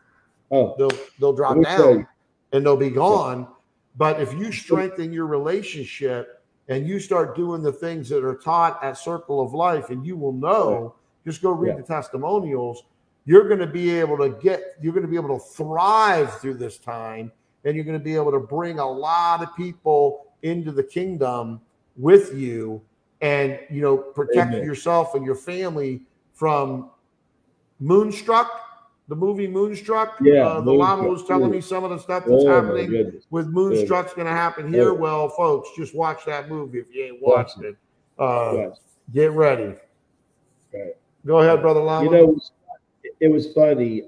A: They'll drop down and they'll be gone. But if you strengthen your relationship and you start doing the things that are taught at Circle of Life, and you will know, just go read the testimonials, you're going to be able to thrive through this time, and you're going to be able to bring a lot of people into the kingdom with you, and protect yourself and your family from Moonstruck, the movie Moonstruck. The Lama was telling me some of the stuff that's happening with Moonstruck's going to happen here. Well, folks, just watch that movie if you ain't watched it. Get ready. Go ahead, Brother Lama.
B: It was funny.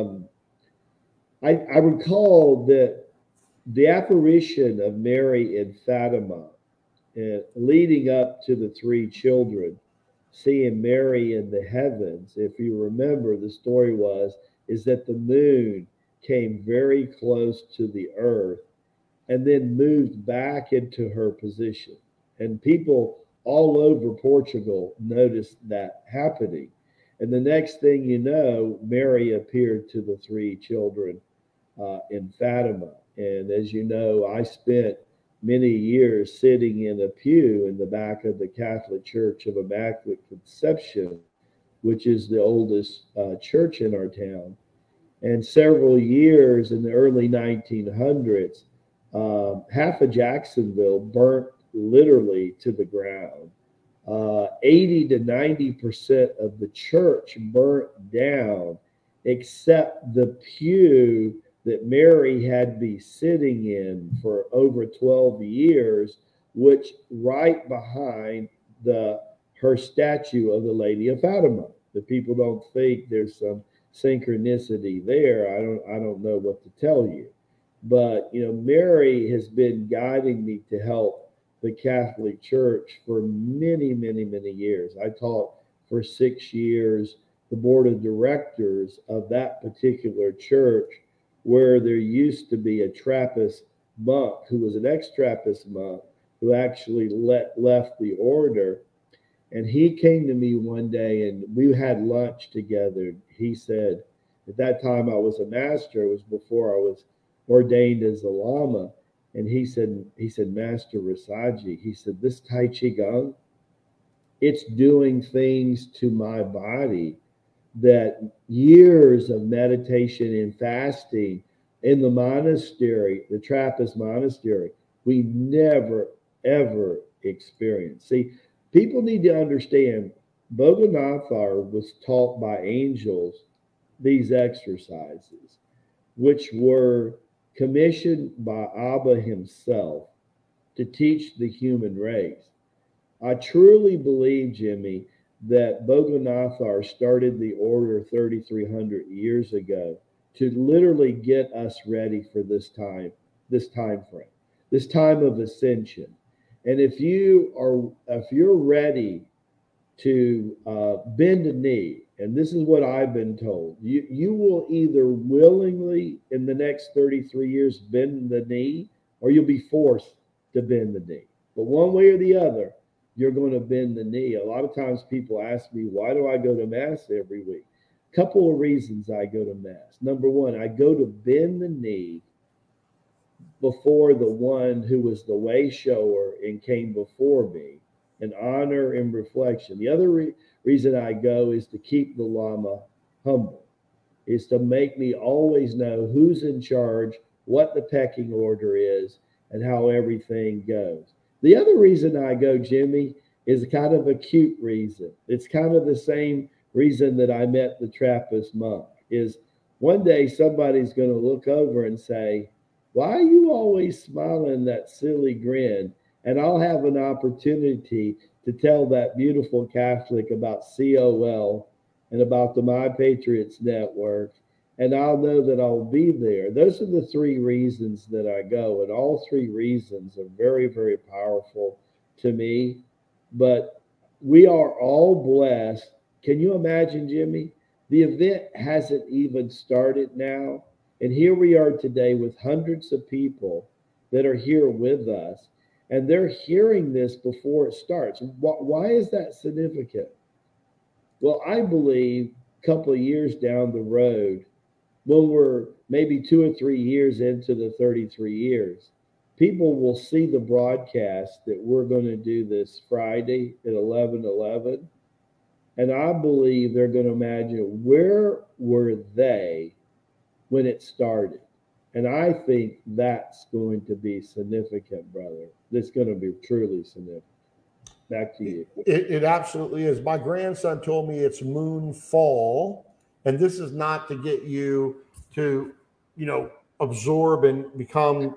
B: I recall that the apparition of Mary in Fatima, leading up to the 3 children, seeing Mary in the heavens. If you remember, the story is that the moon came very close to the earth and then moved back into her position. And people all over Portugal noticed that happening. And the next thing you know, Mary appeared to the 3 children in Fatima. And as you know, I spent many years sitting in a pew in the back of the Catholic Church of Immaculate Conception, which is the oldest church in our town. And several years in the early 1900s, half of Jacksonville burnt literally to the ground. 80 to 90% of the church burnt down, except the pew that Mary had been sitting in for over 12 years, which right behind her statue of the Lady of Fatima. The people don't think there's some synchronicity there. I don't know what to tell you. But, Mary has been guiding me to help the Catholic Church for many, many, many years. I taught for 6 years the board of directors of that particular church, where there used to be a Trappist monk who was an ex-Trappist monk who actually left the order. And he came to me one day and we had lunch together. He said, at that time I was a master. It was before I was ordained as a Lama. And he said, Master Rasaji, he said, this Tai Chi Gong, it's doing things to my body that years of meditation and fasting in the monastery, the Trappist monastery, we never, ever experienced. See, people need to understand Boganathar was taught by angels these exercises, which were commissioned by Abba himself to teach the human race. I truly believe, Jimmy, that Boganathar started the order 3,300 years ago to literally get us ready for this time frame, this time of ascension. And if you're ready to bend a knee, and this is what I've been told, you will either willingly in the next 33 years bend the knee, or you'll be forced to bend the knee. But one way or the other, you're going to bend the knee. A lot of times people ask me, why do I go to Mass every week? A couple of reasons I go to Mass. Number one, I go to bend the knee before the one who was the way shower and came before me, in honor and reflection. The other reason I go is to keep the Lama humble, is to make me always know who's in charge, what the pecking order is, and how everything goes. The other reason I go, Jimmy, is kind of a cute reason. It's kind of the same reason that I met the Trappist monk, is one day somebody's going to look over and say, why are you always smiling that silly grin? And I'll have an opportunity to tell that beautiful Catholic about COL and about the My Patriots Network, and I'll know that I'll be there. Those are the three reasons that I go, and all three reasons are very, very powerful to me. But we are all blessed. Can you imagine, Jimmy? The event hasn't even started now, and here we are today with hundreds of people that are here with us, and they're hearing this before it starts. Why is that significant? Well, I believe a couple of years down the road, when we're maybe 2 or 3 years into the 33 years, people will see the broadcast that we're going to do this Friday at 11:11. And I believe they're going to imagine, where were they when it started? And I think that's going to be significant, brother. It's going to be truly significant. Back to you.
A: It absolutely is. My grandson told me it's moonfall. And this is not to get you to, absorb and become,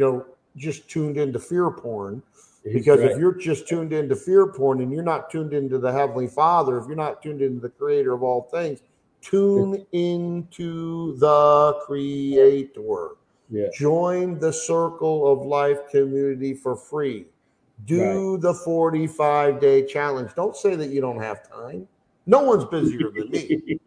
A: just tuned into fear porn. Because if you're just tuned into fear porn and you're not tuned into the Heavenly Father, if you're not tuned into the Creator of all things, tune into the Creator.
B: Yeah.
A: Join the Circle of Life community for free. Do the 45-day challenge. Don't say that you don't have time. No one's busier than me.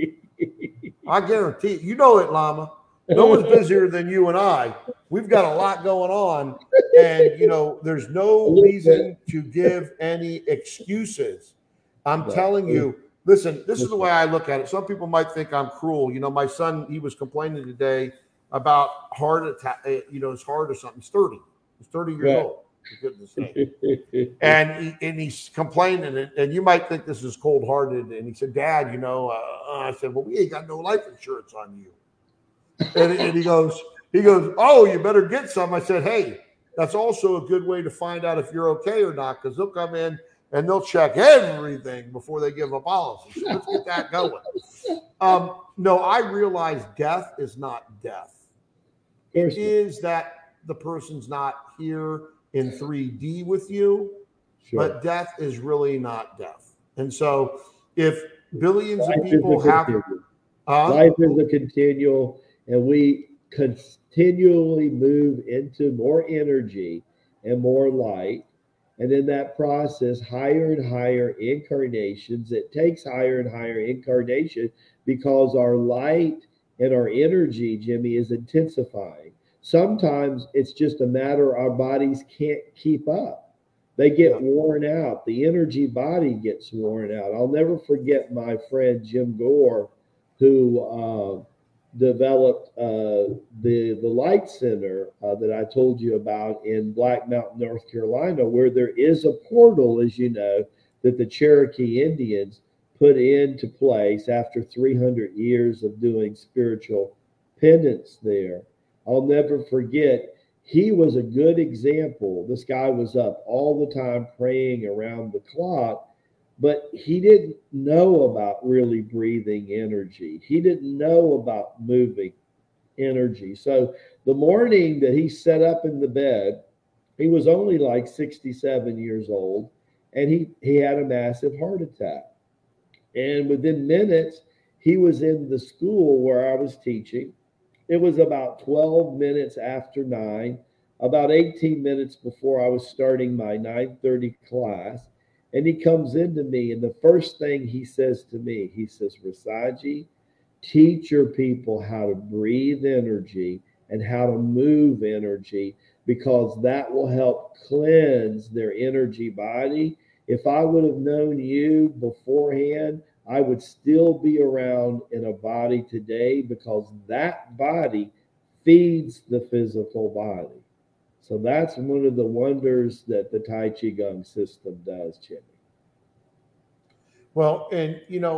A: I guarantee you know it, Lama. No one's busier than you and I. We've got a lot going on, and there's no reason to give any excuses. I'm telling you, listen, this is the way I look at it. Some people might think I'm cruel. My son, he was complaining today about heart attack, his heart or something. He's 30. He's 30 years old. For goodness sake. And he's complaining, and you might think this is cold-hearted. And he said, Dad, I said, well, we ain't got no life insurance on you. And he goes, oh, you better get some. I said, hey, that's also a good way to find out if you're okay or not, because they'll come in and they'll check everything before they give a policy. So let's get that going. No, I realize death is not death. It is that the person's not here in 3D with you, but death is really not death. And so if billions of people have...
B: life is a continual, and we continually move into more energy and more light. And in that process, higher and higher incarnations. It takes higher and higher incarnation because our light and our energy, Jimmy, is intensifying. Sometimes it's just a matter our bodies can't keep up. They get worn out. The energy body gets worn out. I'll never forget my friend Jim Gore, who developed the Light Center that I told you about in Black Mountain, North Carolina, where there is a portal, as you know, that the Cherokee Indians put into place after 300 years of doing spiritual penance there. I'll never forget, he was a good example. This guy was up all the time praying around the clock, but he didn't know about really breathing energy. He didn't know about moving energy. So the morning that he sat up in the bed, he was only like 67 years old, and he had a massive heart attack. And within minutes, he was in the school where I was teaching. It was about 12 minutes after 9, about 18 minutes before I was starting my 9:30 class. And he comes into me, and the first thing he says to me, he says, Rasaji, teach your people how to breathe energy and how to move energy, because that will help cleanse their energy body. If I would have known you beforehand, I would still be around in a body today, because that body feeds the physical body. So that's one of the wonders that the Tai Chi Gong system does, Jimmy.
A: Well, and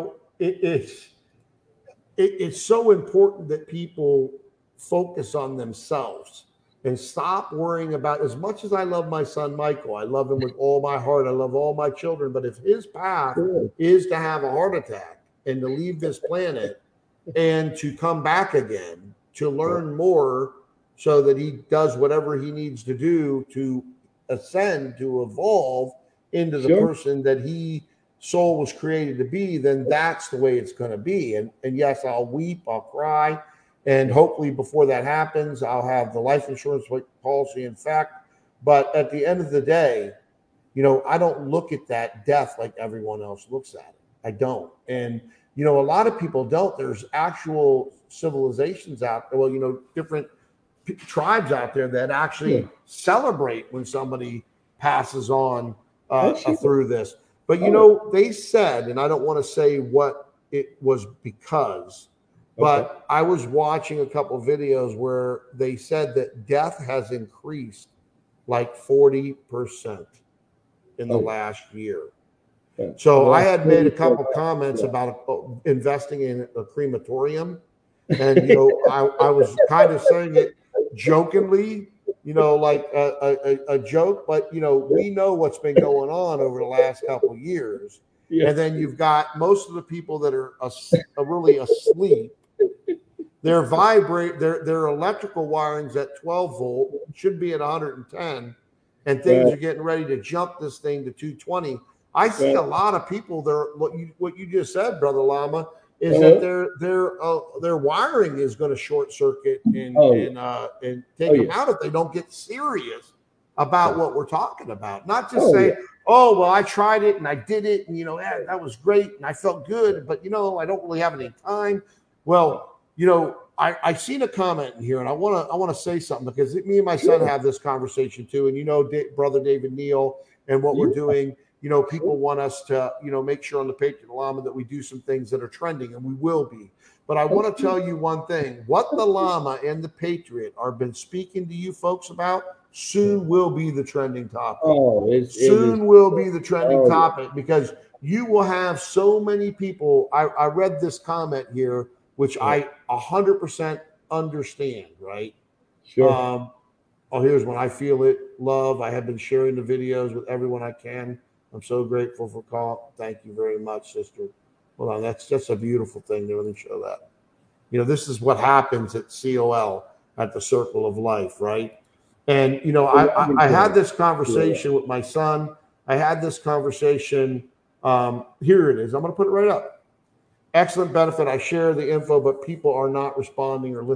A: it's so important that people focus on themselves and stop worrying about, as much as I love my son, Michael, I love him with all my heart. I love all my children. But if his path is to have a heart attack and to leave this planet and to come back again, to learn more so that he does whatever he needs to do to ascend, to evolve into the person that he soul was created to be, then that's the way it's going to be. And yes, I'll weep, I'll cry. And hopefully before that happens, I'll have the life insurance policy in effect. But at the end of the day, I don't look at that death like everyone else looks at it. I don't. And, a lot of people don't. There's actual civilizations out there, different tribes out there that actually celebrate when somebody passes on through this. But, they said, and I don't want to say what it was because, but I was watching a couple of videos where they said that death has increased like 40% in the last year. So I had made a couple comments about investing in a crematorium. And, I was kind of saying it jokingly, like a joke, but, we know what's been going on over the last couple of years. Yeah. And then you've got most of the people that are really asleep. Their electrical wiring's at 12 volt, should be at 110, and things are getting ready to jump this thing to 220. I see a lot of people there. What you just said, Brother Lama, is that their wiring is going to short circuit and take them out if they don't get serious about what we're talking about. Not just say, oh, well, I tried it and I did it and that was great and I felt good, but I don't really have any time. Well, I seen a comment in here and I want to say something, because me and my son have this conversation too, and Brother David Neal and what we're doing. People want us to, make sure on the Patriot Lama that we do some things that are trending, and we will be. But I want to tell you one thing. What the Lama and the Patriot are been speaking to you folks about soon will be the trending topic. Soon will be the trending topic, because you will have so many people. I read this comment here, which I 100% understand, right?
B: Sure.
A: Here's one. I feel it. Love. I have been sharing the videos with everyone I can. I'm so grateful for call. Thank you very much, sister. Hold on. That's just a beautiful thing. Let me show that. This is what happens at COL, at the Circle of Life, right? And, I had this conversation with my son. I had this conversation. Here it is. I'm going to put it right up. Excellent benefit. I share the info, but people are not responding or listening.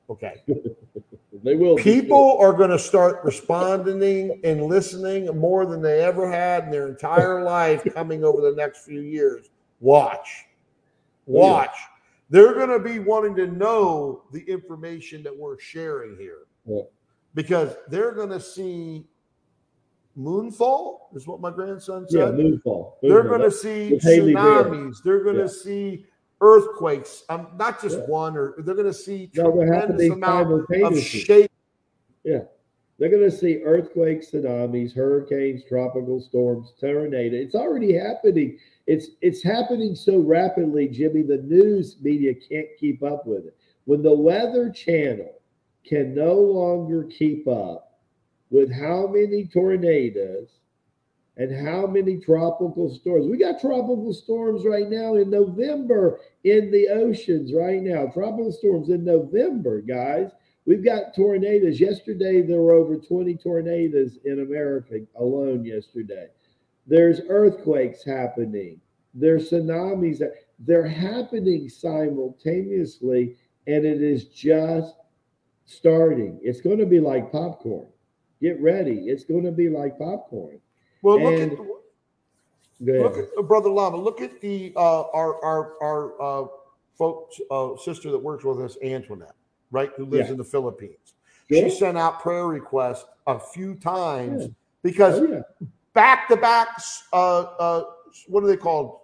A: Okay.
B: They will.
A: People are going to start responding and listening more than they ever had in their entire life coming over the next few years. Watch. Watch. Yeah. They're going to be wanting to know the information that we're sharing here.
B: Yeah.
A: Because they're going to see moonfall, is what my grandson said.
B: Yeah, moonfall.
A: They're going to see tsunamis. They're going to see earthquakes. Not just one, or they're going to see tremendous amount of shape.
B: Yeah. They're going to see earthquakes, tsunamis, hurricanes, tropical storms, tornado. It's already happening. It's happening so rapidly, Jimmy, the news media can't keep up with it. When the Weather Channel can no longer keep up with how many tornadoes and how many tropical storms. We got tropical storms right now in November in the oceans right now. Tropical storms in November, guys. We've got tornadoes. Yesterday, there were over 20 tornadoes in America alone yesterday. There's earthquakes happening. There's tsunamis. They're happening simultaneously, and it is just starting. It's going to be like popcorn. Get ready. It's going to be like popcorn.
A: Well, look at Brother Lama. Look at the our folks sister that works with us, Antoinette, right, who lives in the Philippines. Sure. She sent out prayer requests a few times because back-to-back, what are they called?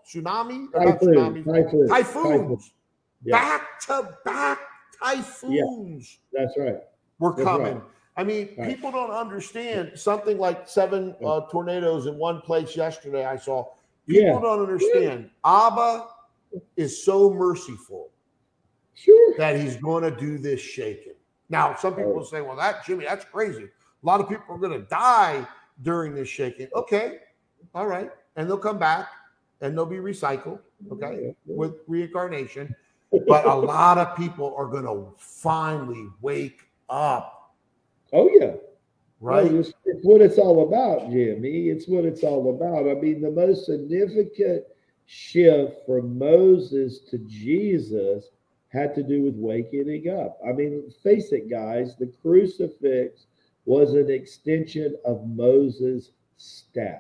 A: Typhoons. Back-to-back typhoons.
B: Yeah, that's right.
A: We're coming. Right. I mean, people don't understand something like 7 tornadoes in one place yesterday. I saw. People don't understand. Abba is so merciful that he's going to do this shaking. Now, some people will say, well, Jimmy, that's crazy. A lot of people are going to die during this shaking. Okay. All right. And they'll come back and they'll be recycled. Okay. With reincarnation. But a lot of people are going to finally wake up.
B: Oh, yeah.
A: Right.
B: It's what it's all about, Jimmy. It's what it's all about. I mean, the most significant shift from Moses to Jesus had to do with waking up. I mean, face it, guys, the crucifix was an extension of Moses' staff.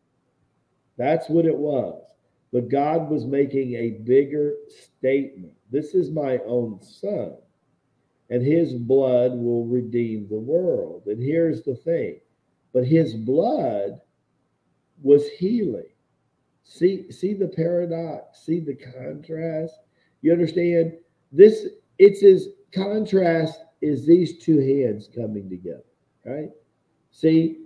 B: That's what it was. But God was making a bigger statement. This is my own son, and his blood will redeem the world. And here's the thing. But his blood was healing. See the paradox. See the contrast. You understand? It's as contrast is these two hands coming together, right? See,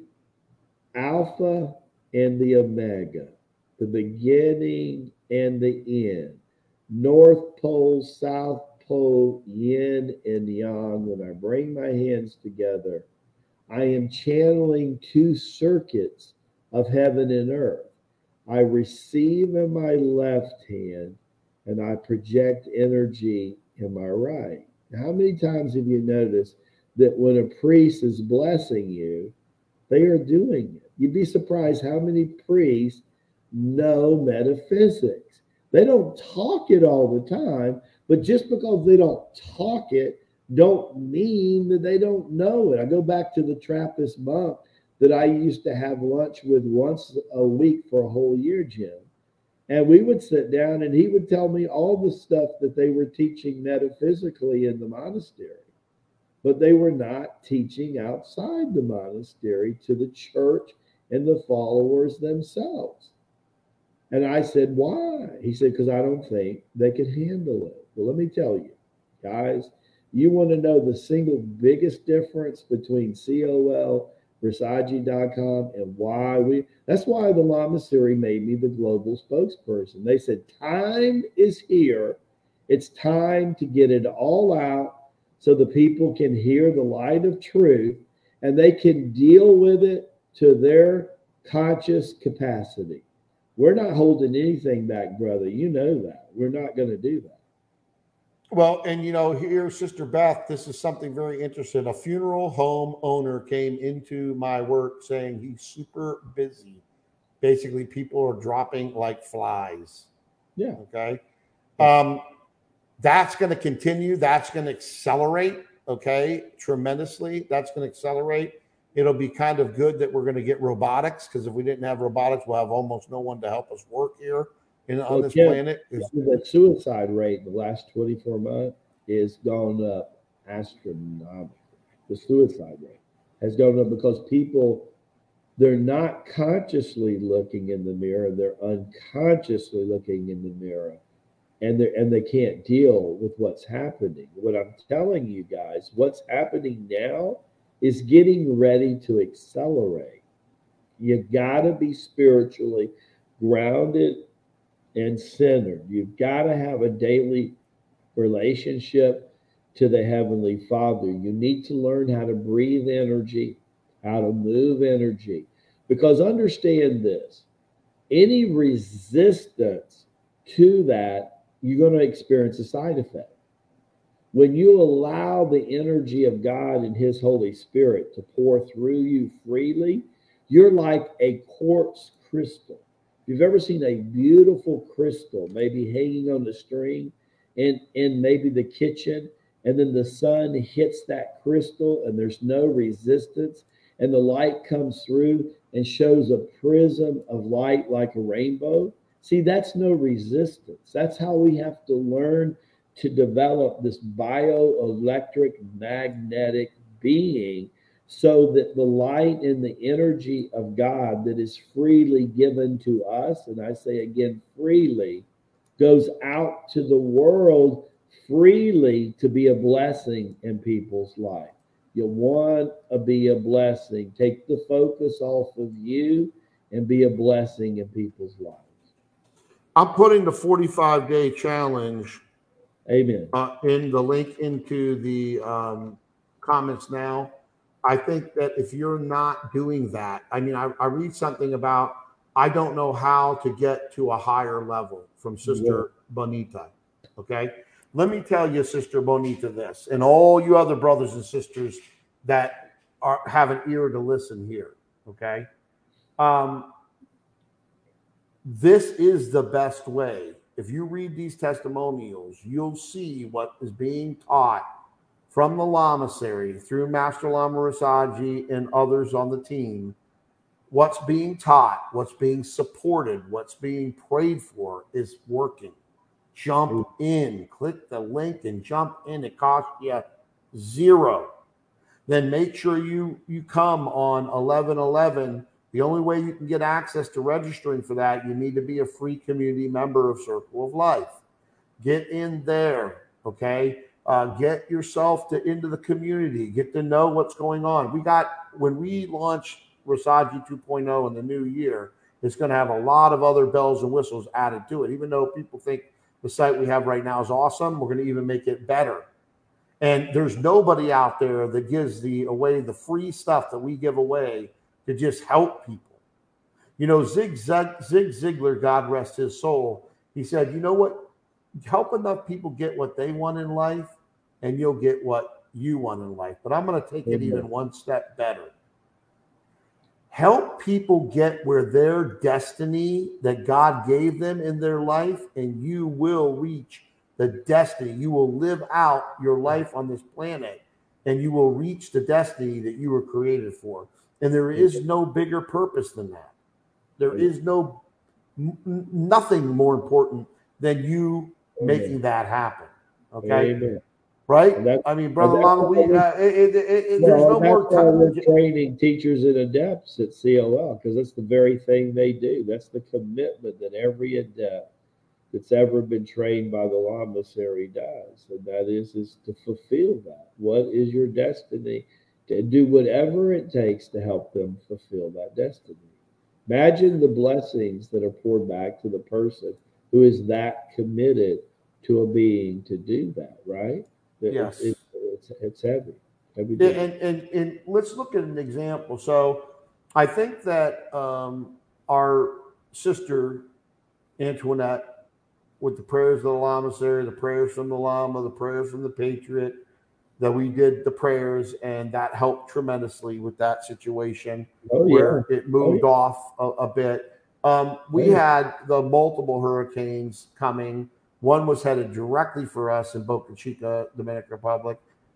B: Alpha and the Omega, the beginning and the end, North Pole, South Pole, yin and yang. When I bring my hands together, I am channeling 2 circuits of heaven and earth. I receive in my left hand and I project energy in my right. How many times have you noticed that when a priest is blessing you, they are doing it? You'd be surprised how many priests know metaphysics. They don't talk it all the time, but just because they don't talk it don't mean that they don't know it. I go back to the Trappist monk that I used to have lunch with once a week for a whole year, Jim. And we would sit down and he would tell me all the stuff that they were teaching metaphysically in the monastery, but they were not teaching outside the monastery to the church and the followers themselves. And I said, why? He said, because I don't think they could handle it. Well, let me tell you, guys, you want to know the single biggest difference between COL, Versace.com, and that's why the Lamasery made me the global spokesperson. They said, time is here. It's time to get it all out so the people can hear the light of truth and they can deal with it to their conscious capacity. We're not holding anything back, brother. You know that. We're not going to do that.
A: Well, and here, Sister Beth, this is something very interesting. A funeral home owner came into my work saying he's super busy. Basically, people are dropping like flies.
B: Yeah.
A: Okay. That's going to continue. That's going to accelerate. okay, tremendously. That's going to accelerate. It'll be kind of good that we're going to get robotics, because if we didn't have robotics, we'll have almost no one to help us work here on this planet.
B: The suicide rate in the last 24 months is gone up astronomically. The suicide rate has gone up because people, they're not consciously looking in the mirror, they're unconsciously looking in the mirror, and they can't deal with what's happening. What I'm telling you guys, what's happening now is getting ready to accelerate. You got to be spiritually grounded and centered. You've got to have a daily relationship to the Heavenly Father. You need to learn how to breathe energy, how to move energy. Because understand this, any resistance to that, you're going to experience a side effect. When you allow the energy of God and His Holy Spirit to pour through you freely, you're like a quartz crystal. If you've ever seen a beautiful crystal, maybe hanging on the string in maybe the kitchen, and then the sun hits that crystal and there's no resistance, and the light comes through and shows a prism of light like a rainbow. See, that's no resistance. That's how we have to learn to develop this bioelectric magnetic being, so that the light and the energy of God that is freely given to us, and I say again, freely, goes out to the world freely to be a blessing in people's life. You want to be a blessing. Take the focus off of you and be a blessing in people's lives.
A: I'm putting the 45-day challenge,
B: amen,
A: in the link into the comments now. I think that if you're not doing that, I mean, I read something about, I don't know how to get to a higher level, from Sister Bonita. Okay. Let me tell you, Sister Bonita, this, and all you other brothers and sisters that have an ear to listen here. Okay. This is the best way. If you read these testimonials, you'll see what is being taught from the Lamasery through Master Lama Rasaji and others on the team. What's being taught, what's being supported, what's being prayed for is working. Jump in, click the link and jump in. It costs you $0. Then make sure you come on 11/11. The only way you can get access to registering for that, you need to be a free community member of Circle of Life. Get in there, okay? Get yourself into the community. Get to know what's going on. When we launch Rasaji 2.0 in the new year, it's going to have a lot of other bells and whistles added to it. Even though people think the site we have right now is awesome, we're going to even make it better. And there's nobody out there that gives away the free stuff that we give away to just help people. You know, Zig Ziglar, God rest his soul, he said, you know what? Help enough people get what they want in life, and you'll get what you want in life. But I'm going to take it even one step better. Help people get where their destiny that God gave them in their life, and you will reach the destiny. You will live out your life on this planet, and you will reach the destiny that you were created for. And there is no bigger purpose than that. There is nothing more important than you making that happen. Okay.
B: Amen.
A: Right? I mean, Brother Lama, there's no more time.
B: We're training teachers and adepts at COL, because that's the very thing they do. That's the commitment that every adept that's ever been trained by the Lamasery does. And that is to fulfill that. What is your destiny? To do whatever it takes to help them fulfill that destiny. Imagine the blessings that are poured back to the person who is that committed to a being to do that, right?
A: Yes.
B: It's heavy.
A: And let's look at an example. So I think that our sister Antoinette, with the prayers of the Lamasery, the prayers from the Lama, the prayers from the Patriot, that we did the prayers, and that helped tremendously with that situation where it moved off a bit. We had the multiple hurricanes coming. One was headed directly for us in Boca Chica, Dominican Republic.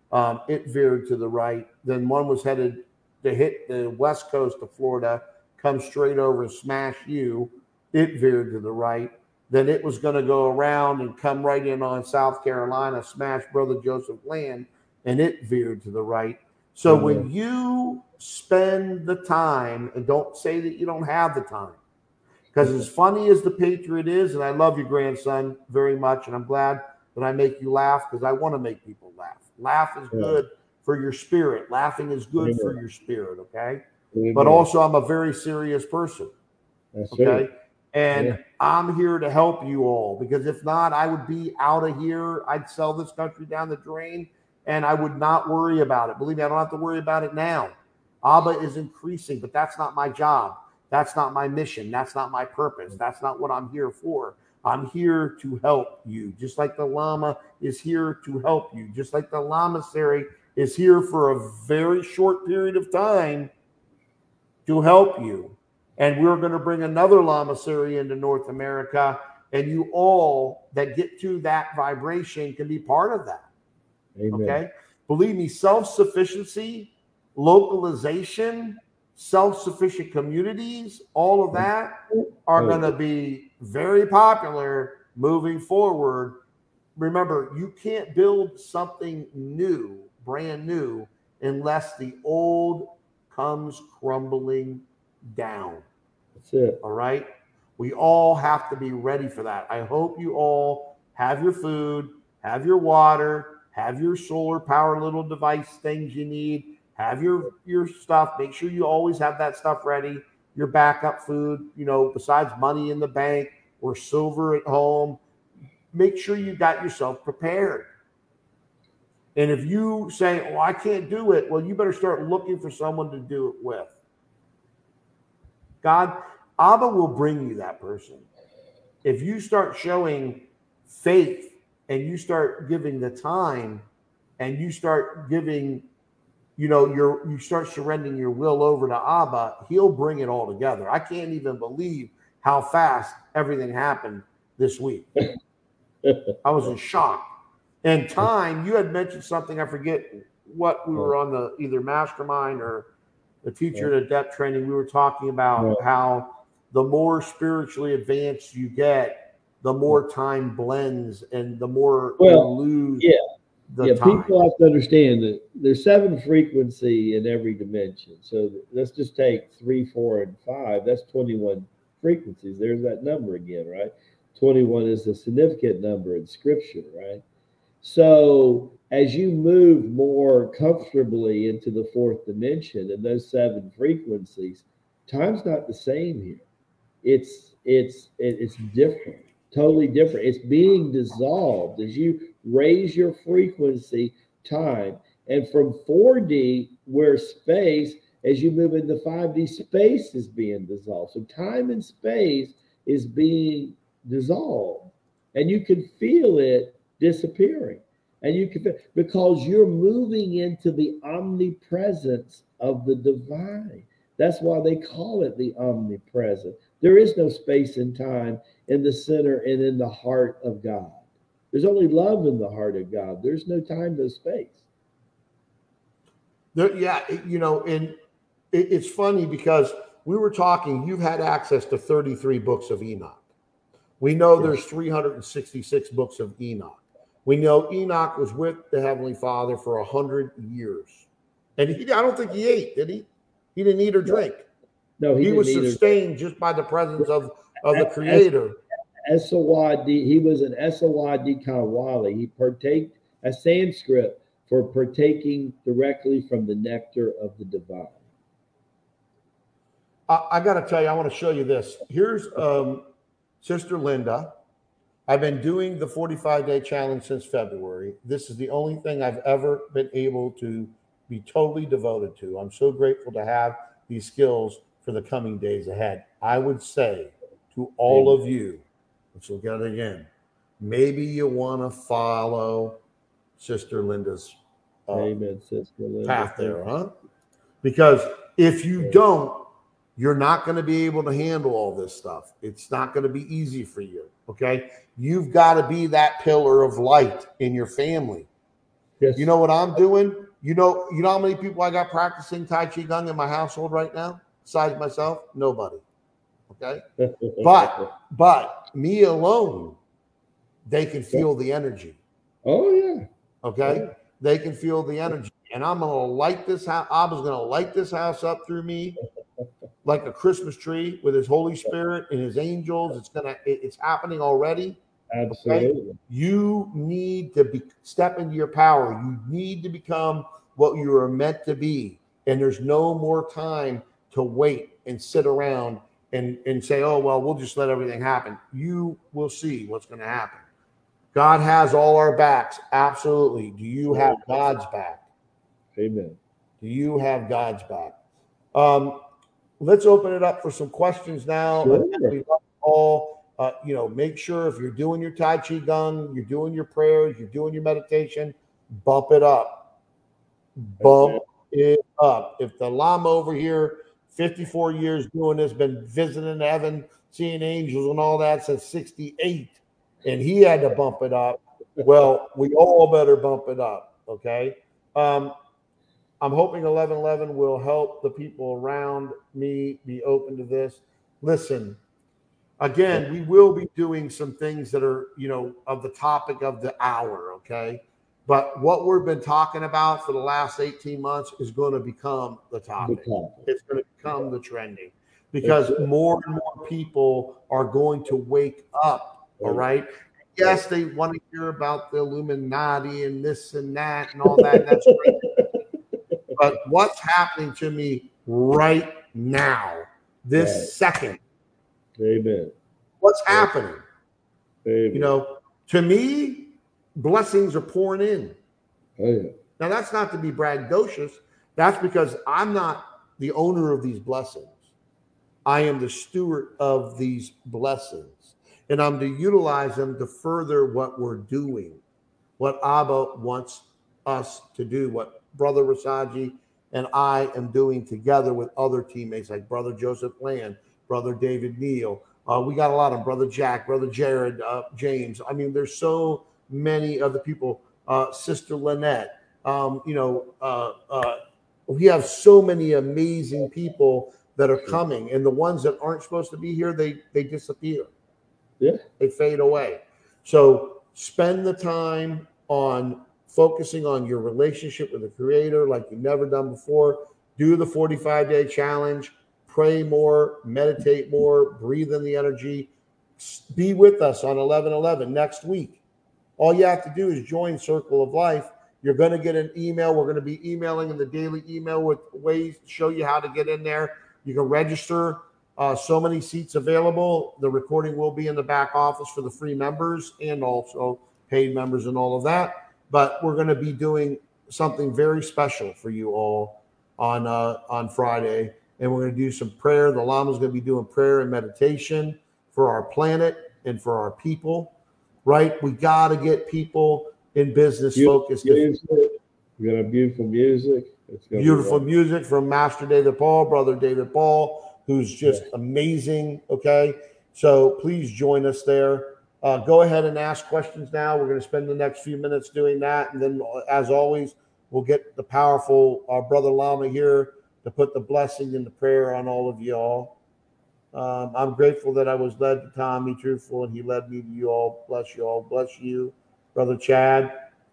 A: It veered to the right. Then one was headed to hit the west coast of Florida, come straight over and smash you. It veered to the right. Then it was going to go around and come right in on South Carolina, smash Brother Joseph Land, and it veered to the right. So when you spend the time, and don't say that you don't have the time, because as funny as the Patriot is, and I love your grandson very much, and I'm glad that I make you laugh because I want to make people laugh. Laugh is good for your spirit. Laughing is good for your spirit, okay? But also I'm a very serious person, okay? And I'm here to help you all, because if not, I would be out of here. I'd sell this country down the drain, and I would not worry about it. Believe me, I don't have to worry about it now. Abba is increasing, but that's not my job. That's not my mission. That's not my purpose. That's not what I'm here for. I'm here to help you, just like the Lama is here to help you, just like the Lamasery is here for a very short period of time to help you. And we're going to bring another Lamasery into North America, and you all that get to that vibration can be part of that. Amen. Okay? Believe me, self-sufficiency, localization, self-sufficient communities, all of that are going to be very popular moving forward. Remember, you can't build something new, brand new, unless the old comes crumbling down.
B: That's it.
A: All right? We all have to be ready for that. I hope you all have your food, have your water, have your solar power little device things you need. Have your stuff. Make sure you always have that stuff ready. Your backup food, besides money in the bank or silver at home. Make sure you got yourself prepared. And if you say, I can't do it, well, you better start looking for someone to do it with. God, Abba will bring you that person. If you start showing faith and you start giving the time and you start giving you start surrendering your will over to Abba, he'll bring it all together. I can't even believe how fast everything happened this week. I was in shock. And time, you had mentioned something, I forget what we were on the either mastermind or the teacher at adept training. We were talking about how the more spiritually advanced you get, the more time blends and the more you lose. Time.
B: People have to understand that there's 7 frequency in every dimension. So let's just take 3, 4, and 5. That's 21 frequencies. There's that number again, right? 21 is a significant number in Scripture, right? So as you move more comfortably into the 4th dimension and those 7 frequencies, time's not the same here. It's different. Totally different. It's being dissolved as you raise your frequency, time. And from 4D, where space, as you move into 5D, space is being dissolved. So time and space is being dissolved. And you can feel it disappearing. And you can, because you're moving into the omnipresence of the divine. That's why they call it the omnipresent. There is no space and time in the center and in the heart of God. There's only love in the heart of God. There's no time, no space.
A: And it's funny because we were talking, you've had access to 33 books of Enoch. We know there's 366 books of Enoch. We know Enoch was with the Heavenly Father for 100 years. And I don't think he ate, did he? He didn't eat or drink.
B: No,
A: he was sustained just by the presence of the Creator.
B: Esawadi, he was an Esawadi Kawali. He partaked a Sanskrit for partaking directly from the nectar of the divine.
A: I got to tell you, I want to show you this. Here's Sister Linda. I've been doing the 45-day challenge since February. This is the only thing I've ever been able to be totally devoted to. I'm so grateful to have these skills for the coming days ahead. I would say to all of you, let's look at it again. Maybe you want to follow Sister Linda's path there, huh? Because if you don't, you're not going to be able to handle all this stuff. It's not going to be easy for you, okay? You've got to be that pillar of light in your family.
B: Yes.
A: You know what I'm doing? You know how many people I got practicing Tai Chi Gung in my household right now? Besides myself? Nobody. Okay. But me alone, they can feel the energy.
B: Oh, yeah.
A: Okay.
B: Yeah.
A: They can feel the energy. And I'm going to light this house. I was going to light this house up through me like a Christmas tree with his Holy Spirit and his angels. It's happening already.
B: Absolutely.
A: Okay? You need to step into your power. You need to become what you are meant to be. And there's no more time to wait and sit around and say, oh, well, we'll just let everything happen. You will see what's going to happen. God has all our backs. Absolutely. Do you have God's back?
B: Amen.
A: Do you have God's back? Let's open it up for some questions now.
B: Sure.
A: We love all. Make sure if you're doing your Tai Chi Gung, you're doing your prayers, you're doing your meditation, bump it up. Bump it up. If the Lama over here, 54 years doing this, been visiting heaven, seeing angels and all that since 68, and he had to bump it up, well, we all better bump it up, okay? I'm hoping 1111 will help the people around me be open to this. Listen, again, we will be doing some things that are, of the topic of the hour, okay? But what we've been talking about for the last 18 months is going to become the topic. It's going to become the trending because more and more people are going to wake up, all right? Yes, they want to hear about the Illuminati and this and that and all that. That's great. But what's happening to me right now, this second?
B: Amen.
A: What's happening?
B: Amen.
A: To me, blessings are pouring in.
B: Oh, yeah.
A: Now, that's not to be braggadocious. That's because I'm not the owner of these blessings. I am the steward of these blessings. And I'm to utilize them to further what we're doing, what Abba wants us to do, what Brother Rasaji and I am doing together with other teammates like Brother Joseph Land, Brother David Neal. We got a lot of Brother Jack, Brother Jared, James. I mean, there's so many other people, Sister Lynette. We have so many amazing people that are coming, and the ones that aren't supposed to be here, they disappear.
B: Yeah.
A: They fade away. So spend the time on focusing on your relationship with the Creator like you've never done before. Do the 45-day challenge. Pray more, meditate more, breathe in the energy. Be with us on 11/11 next week. All you have to do is join Circle of Life. You're going to get an email. We're going to be emailing in the daily email with ways to show you how to get in there. You can register. So many seats available. The recording will be in the back office for the free members and also paid members and all of that. But we're going to be doing something very special for you all on Friday. And we're going to do some prayer. The Lama is going to be doing prayer and meditation for our planet and for our people, right? We got to get people in business focused.
B: We got beautiful music.
A: Beautiful music from Master David Paul, Brother David Paul, who's just amazing. Okay. So please join us there. Go ahead and ask questions now. We're going to spend the next few minutes doing that. And then, as always, we'll get the powerful Brother Lama here to put the blessing and the prayer on all of you all. I'm grateful that I was led to Tommy Truthful, and he led me to you all. Bless you all. Bless you, Brother Chad.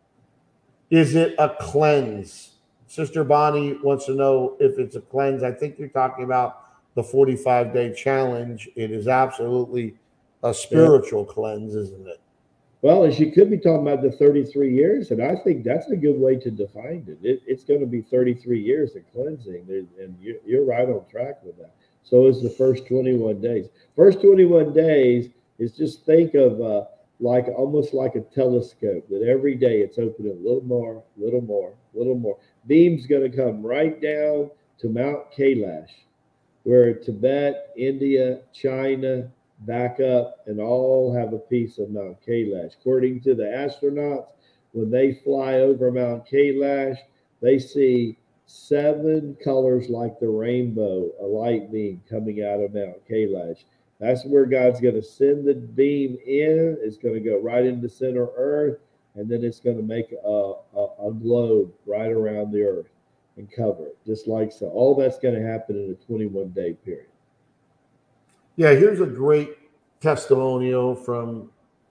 A: Is it a cleanse? Sister Bonnie wants to know if it's a cleanse. I think you're talking about the 45-day challenge. It is absolutely a spiritual cleanse, isn't it?
B: Well, she could be talking about the 33 years, and I think that's a good way to define it. It's going to be 33 years of cleansing, and you're right on track with that. So is the first 21 days. First 21 days is just think of almost like a telescope, that every day it's opening a little more, little more, little more. Beam's going to come right down to Mount Kailash, where Tibet, India, China, back up, and all have a piece of Mount Kailash. According to the astronauts, when they fly over Mount Kailash, they see 7 colors like the rainbow, a light beam coming out of Mount Kailash. That's where God's going to send the beam in. It's going to go right into center Earth, and then it's going to make a globe right around the earth and cover it, just like so. All that's going to happen in a 21-day period.
A: Yeah, here's a great testimonial from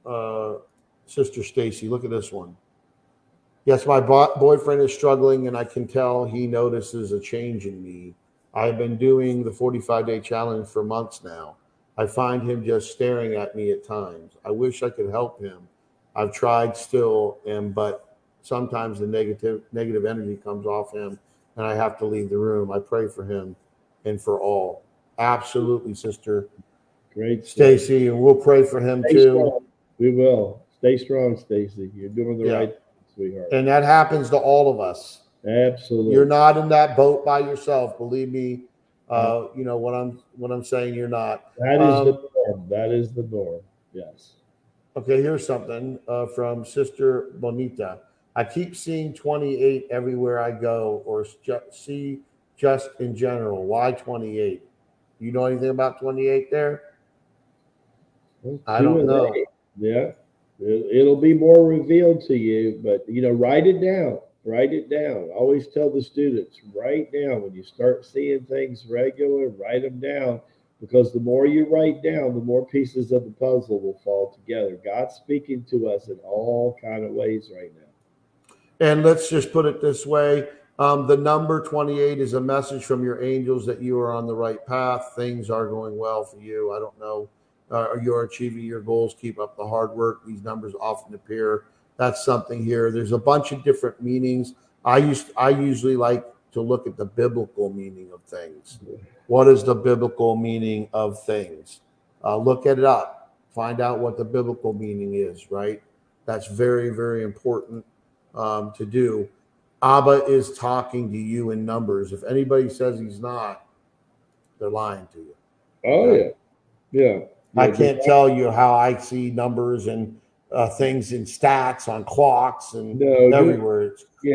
A: Sister Stacy. Look at this one. Yes, my boyfriend is struggling, and I can tell he notices a change in me. I've been doing the 45-day challenge for months now. I find him just staring at me at times. I wish I could help him. I've tried still, but sometimes the negative energy comes off him, and I have to leave the room. I pray for him and for all. Absolutely, Sister
B: Great,
A: Stacy, and we'll pray for him
B: Stay
A: too.
B: Strong. We will. Stay strong, Stacy. You're doing the right thing, sweetheart.
A: And that happens to all of us.
B: Absolutely.
A: You're not in that boat by yourself. Believe me. You know what I'm saying. You're not.
B: That is the norm. That is the norm. Yes.
A: Okay. Here's something from Sister Bonita. I keep seeing 28 everywhere I go, or see just in general. Why 28? You know anything about 28 there?
B: Well,
A: I don't know.
B: Yeah. It'll be more revealed to you, but write it down. Write it down. I always tell the students, write down when you start seeing things regular, write them down, because the more you write down, the more pieces of the puzzle will fall together. God's speaking to us in all kind of ways right now.
A: And let's just put it this way. The number 28 is a message from your angels that you are on the right path. Things are going well for you. I don't know. You're achieving your goals. Keep up the hard work. These numbers often appear. That's something here. There's a bunch of different meanings. I usually like to look at the biblical meaning of things. What is the biblical meaning of things? Look it up. Find out what the biblical meaning is, right? That's very, very important to do. Abba is talking to you in numbers. If anybody says he's not, they're lying to you.
B: Oh, right? Yeah.
A: I can't tell you how I see numbers and things in stats on clocks and everywhere.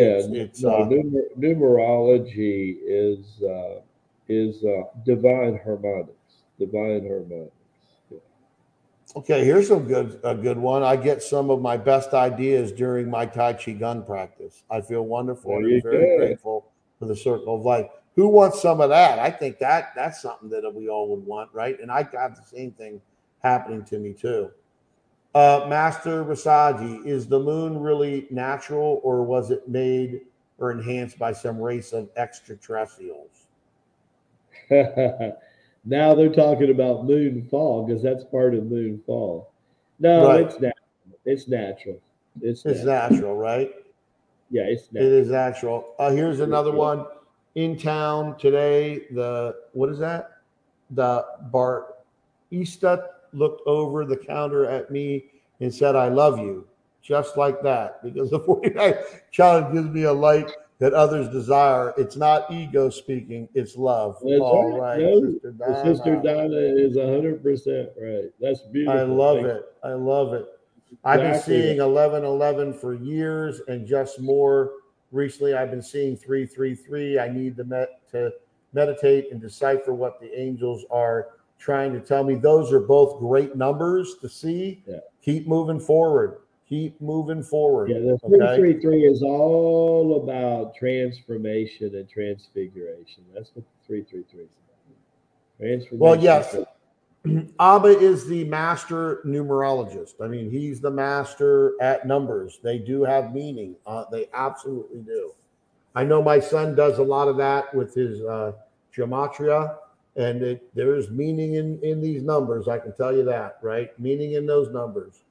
B: Numerology is divine harmonics. Divine harmonics. Yeah.
A: Okay, here's a good one. I get some of my best ideas during my Tai Chi gun practice. I feel wonderful and I'm very grateful for the circle of life. Who wants some of that? I think that's something that we all would want, right? And I got the same thing happening to me too. Master Rasaji, is the moon really natural, or was it made or enhanced by some race of extraterrestrials?
B: Now they're talking about moonfall because that's part of moonfall. No, right. It's natural. It's
A: natural, right?
B: Yeah, it's natural.
A: It is natural. Here's another one. In town today, what is that? The barista looked over the counter at me and said, "I love you," just like that. Because the 49 challenge gives me a light that others desire. It's not ego speaking; it's love.
B: That's
A: all right.
B: No, Sister Donna is 100% right. That's beautiful.
A: I love it. I love it. I've been seeing 1111 for years, and just more recently. I've been seeing 333. I need to meditate and decipher what the angels are trying to tell me. Those are both great numbers to see.
B: Yeah.
A: Keep moving forward. Keep moving forward.
B: Yeah, the 333 is all about transformation and transfiguration. That's what the 333 is about. Transformation.
A: Well, yes. Abba is the master numerologist. I mean, he's the master at numbers. They do have meaning. They absolutely do. I know my son does a lot of that with his gematria, and there's meaning in these numbers. I can tell you that, right? Meaning in those numbers.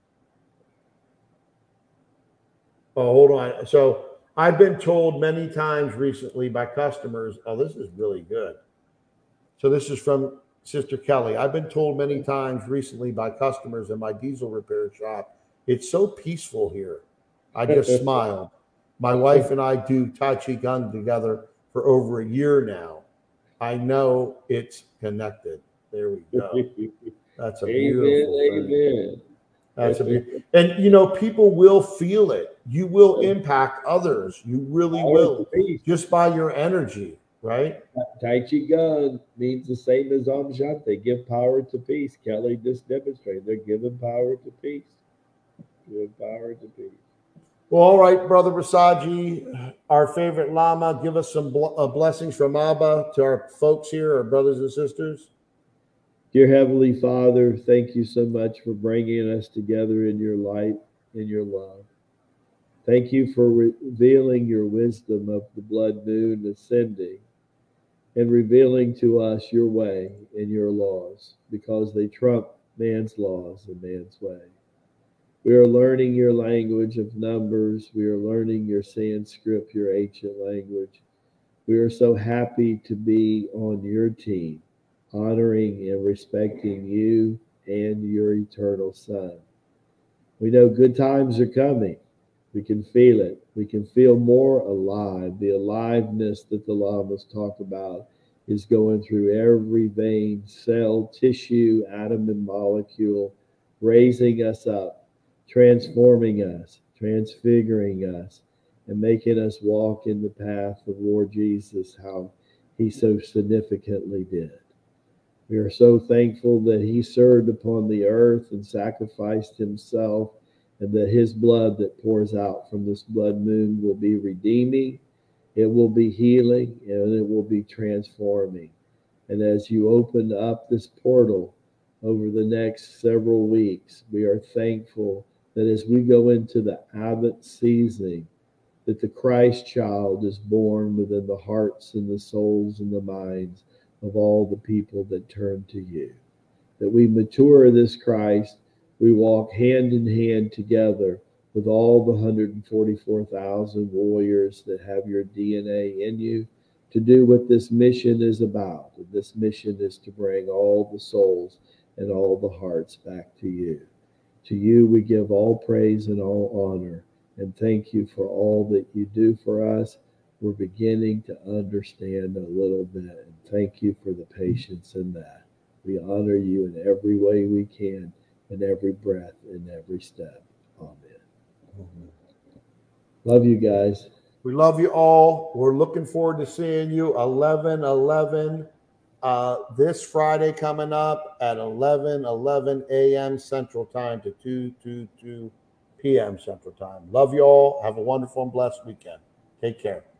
A: Oh, hold on. So I've been told many times recently by customers, oh, this is really good. So this is from Sister Kelly. I've been told many times recently by customers in my diesel repair shop, it's so peaceful here. I just smile. My wife and I do Tai Chi Gun together for over a year now. I know it's connected. There we go. That's a beautiful thing.
B: Amen.
A: That's and people will feel it. You will impact others. You really will, just by your energy, right?
B: Tai Chi Gun means the same as Om Shanti. Give power to peace. Kelly just demonstrated. They're giving power to peace. Give power to peace.
A: Well, all right, Brother Rasaji, our favorite Lama, give us some blessings from Abba to our folks here, our brothers and sisters.
B: Dear Heavenly Father, thank you so much for bringing us together in your light and your love. Thank you for revealing your wisdom of the blood moon ascending and revealing to us your way and your laws, because they trump man's laws and man's way. We are learning your language of numbers. We are learning your Sanskrit, your ancient language. We are so happy to be on your team, honoring and respecting you and your eternal Son. We know good times are coming. We can feel it. We can feel more alive. The aliveness that the Lamas talk about is going through every vein, cell, tissue, atom, and molecule, raising us up, transforming us, transfiguring us, and making us walk in the path of Lord Jesus, how he so significantly did. We are so thankful that he served upon the earth and sacrificed himself, and that his blood that pours out from this blood moon will be redeeming, it will be healing, and it will be transforming. And as you open up this portal over the next several weeks, we are thankful that as we go into the Advent season, that the Christ child is born within the hearts and the souls and the minds of all the people that turn to you. That we mature this Christ, we walk hand in hand together with all the 144,000 warriors that have your DNA in you to do what this mission is about. And this mission is to bring all the souls and all the hearts back to you. To you we give all praise and all honor, and thank you for all that you do for us. We're beginning to understand a little bit, and thank you for the patience in that. We honor you in every way we can, in every breath, in every step. Amen. Mm-hmm. Love you guys.
A: We love you all. We're looking forward to seeing you 11/11 this Friday coming up at 11 a.m. Central Time to 2 p.m. Central Time. Love you all. Have a wonderful and blessed weekend. Take care.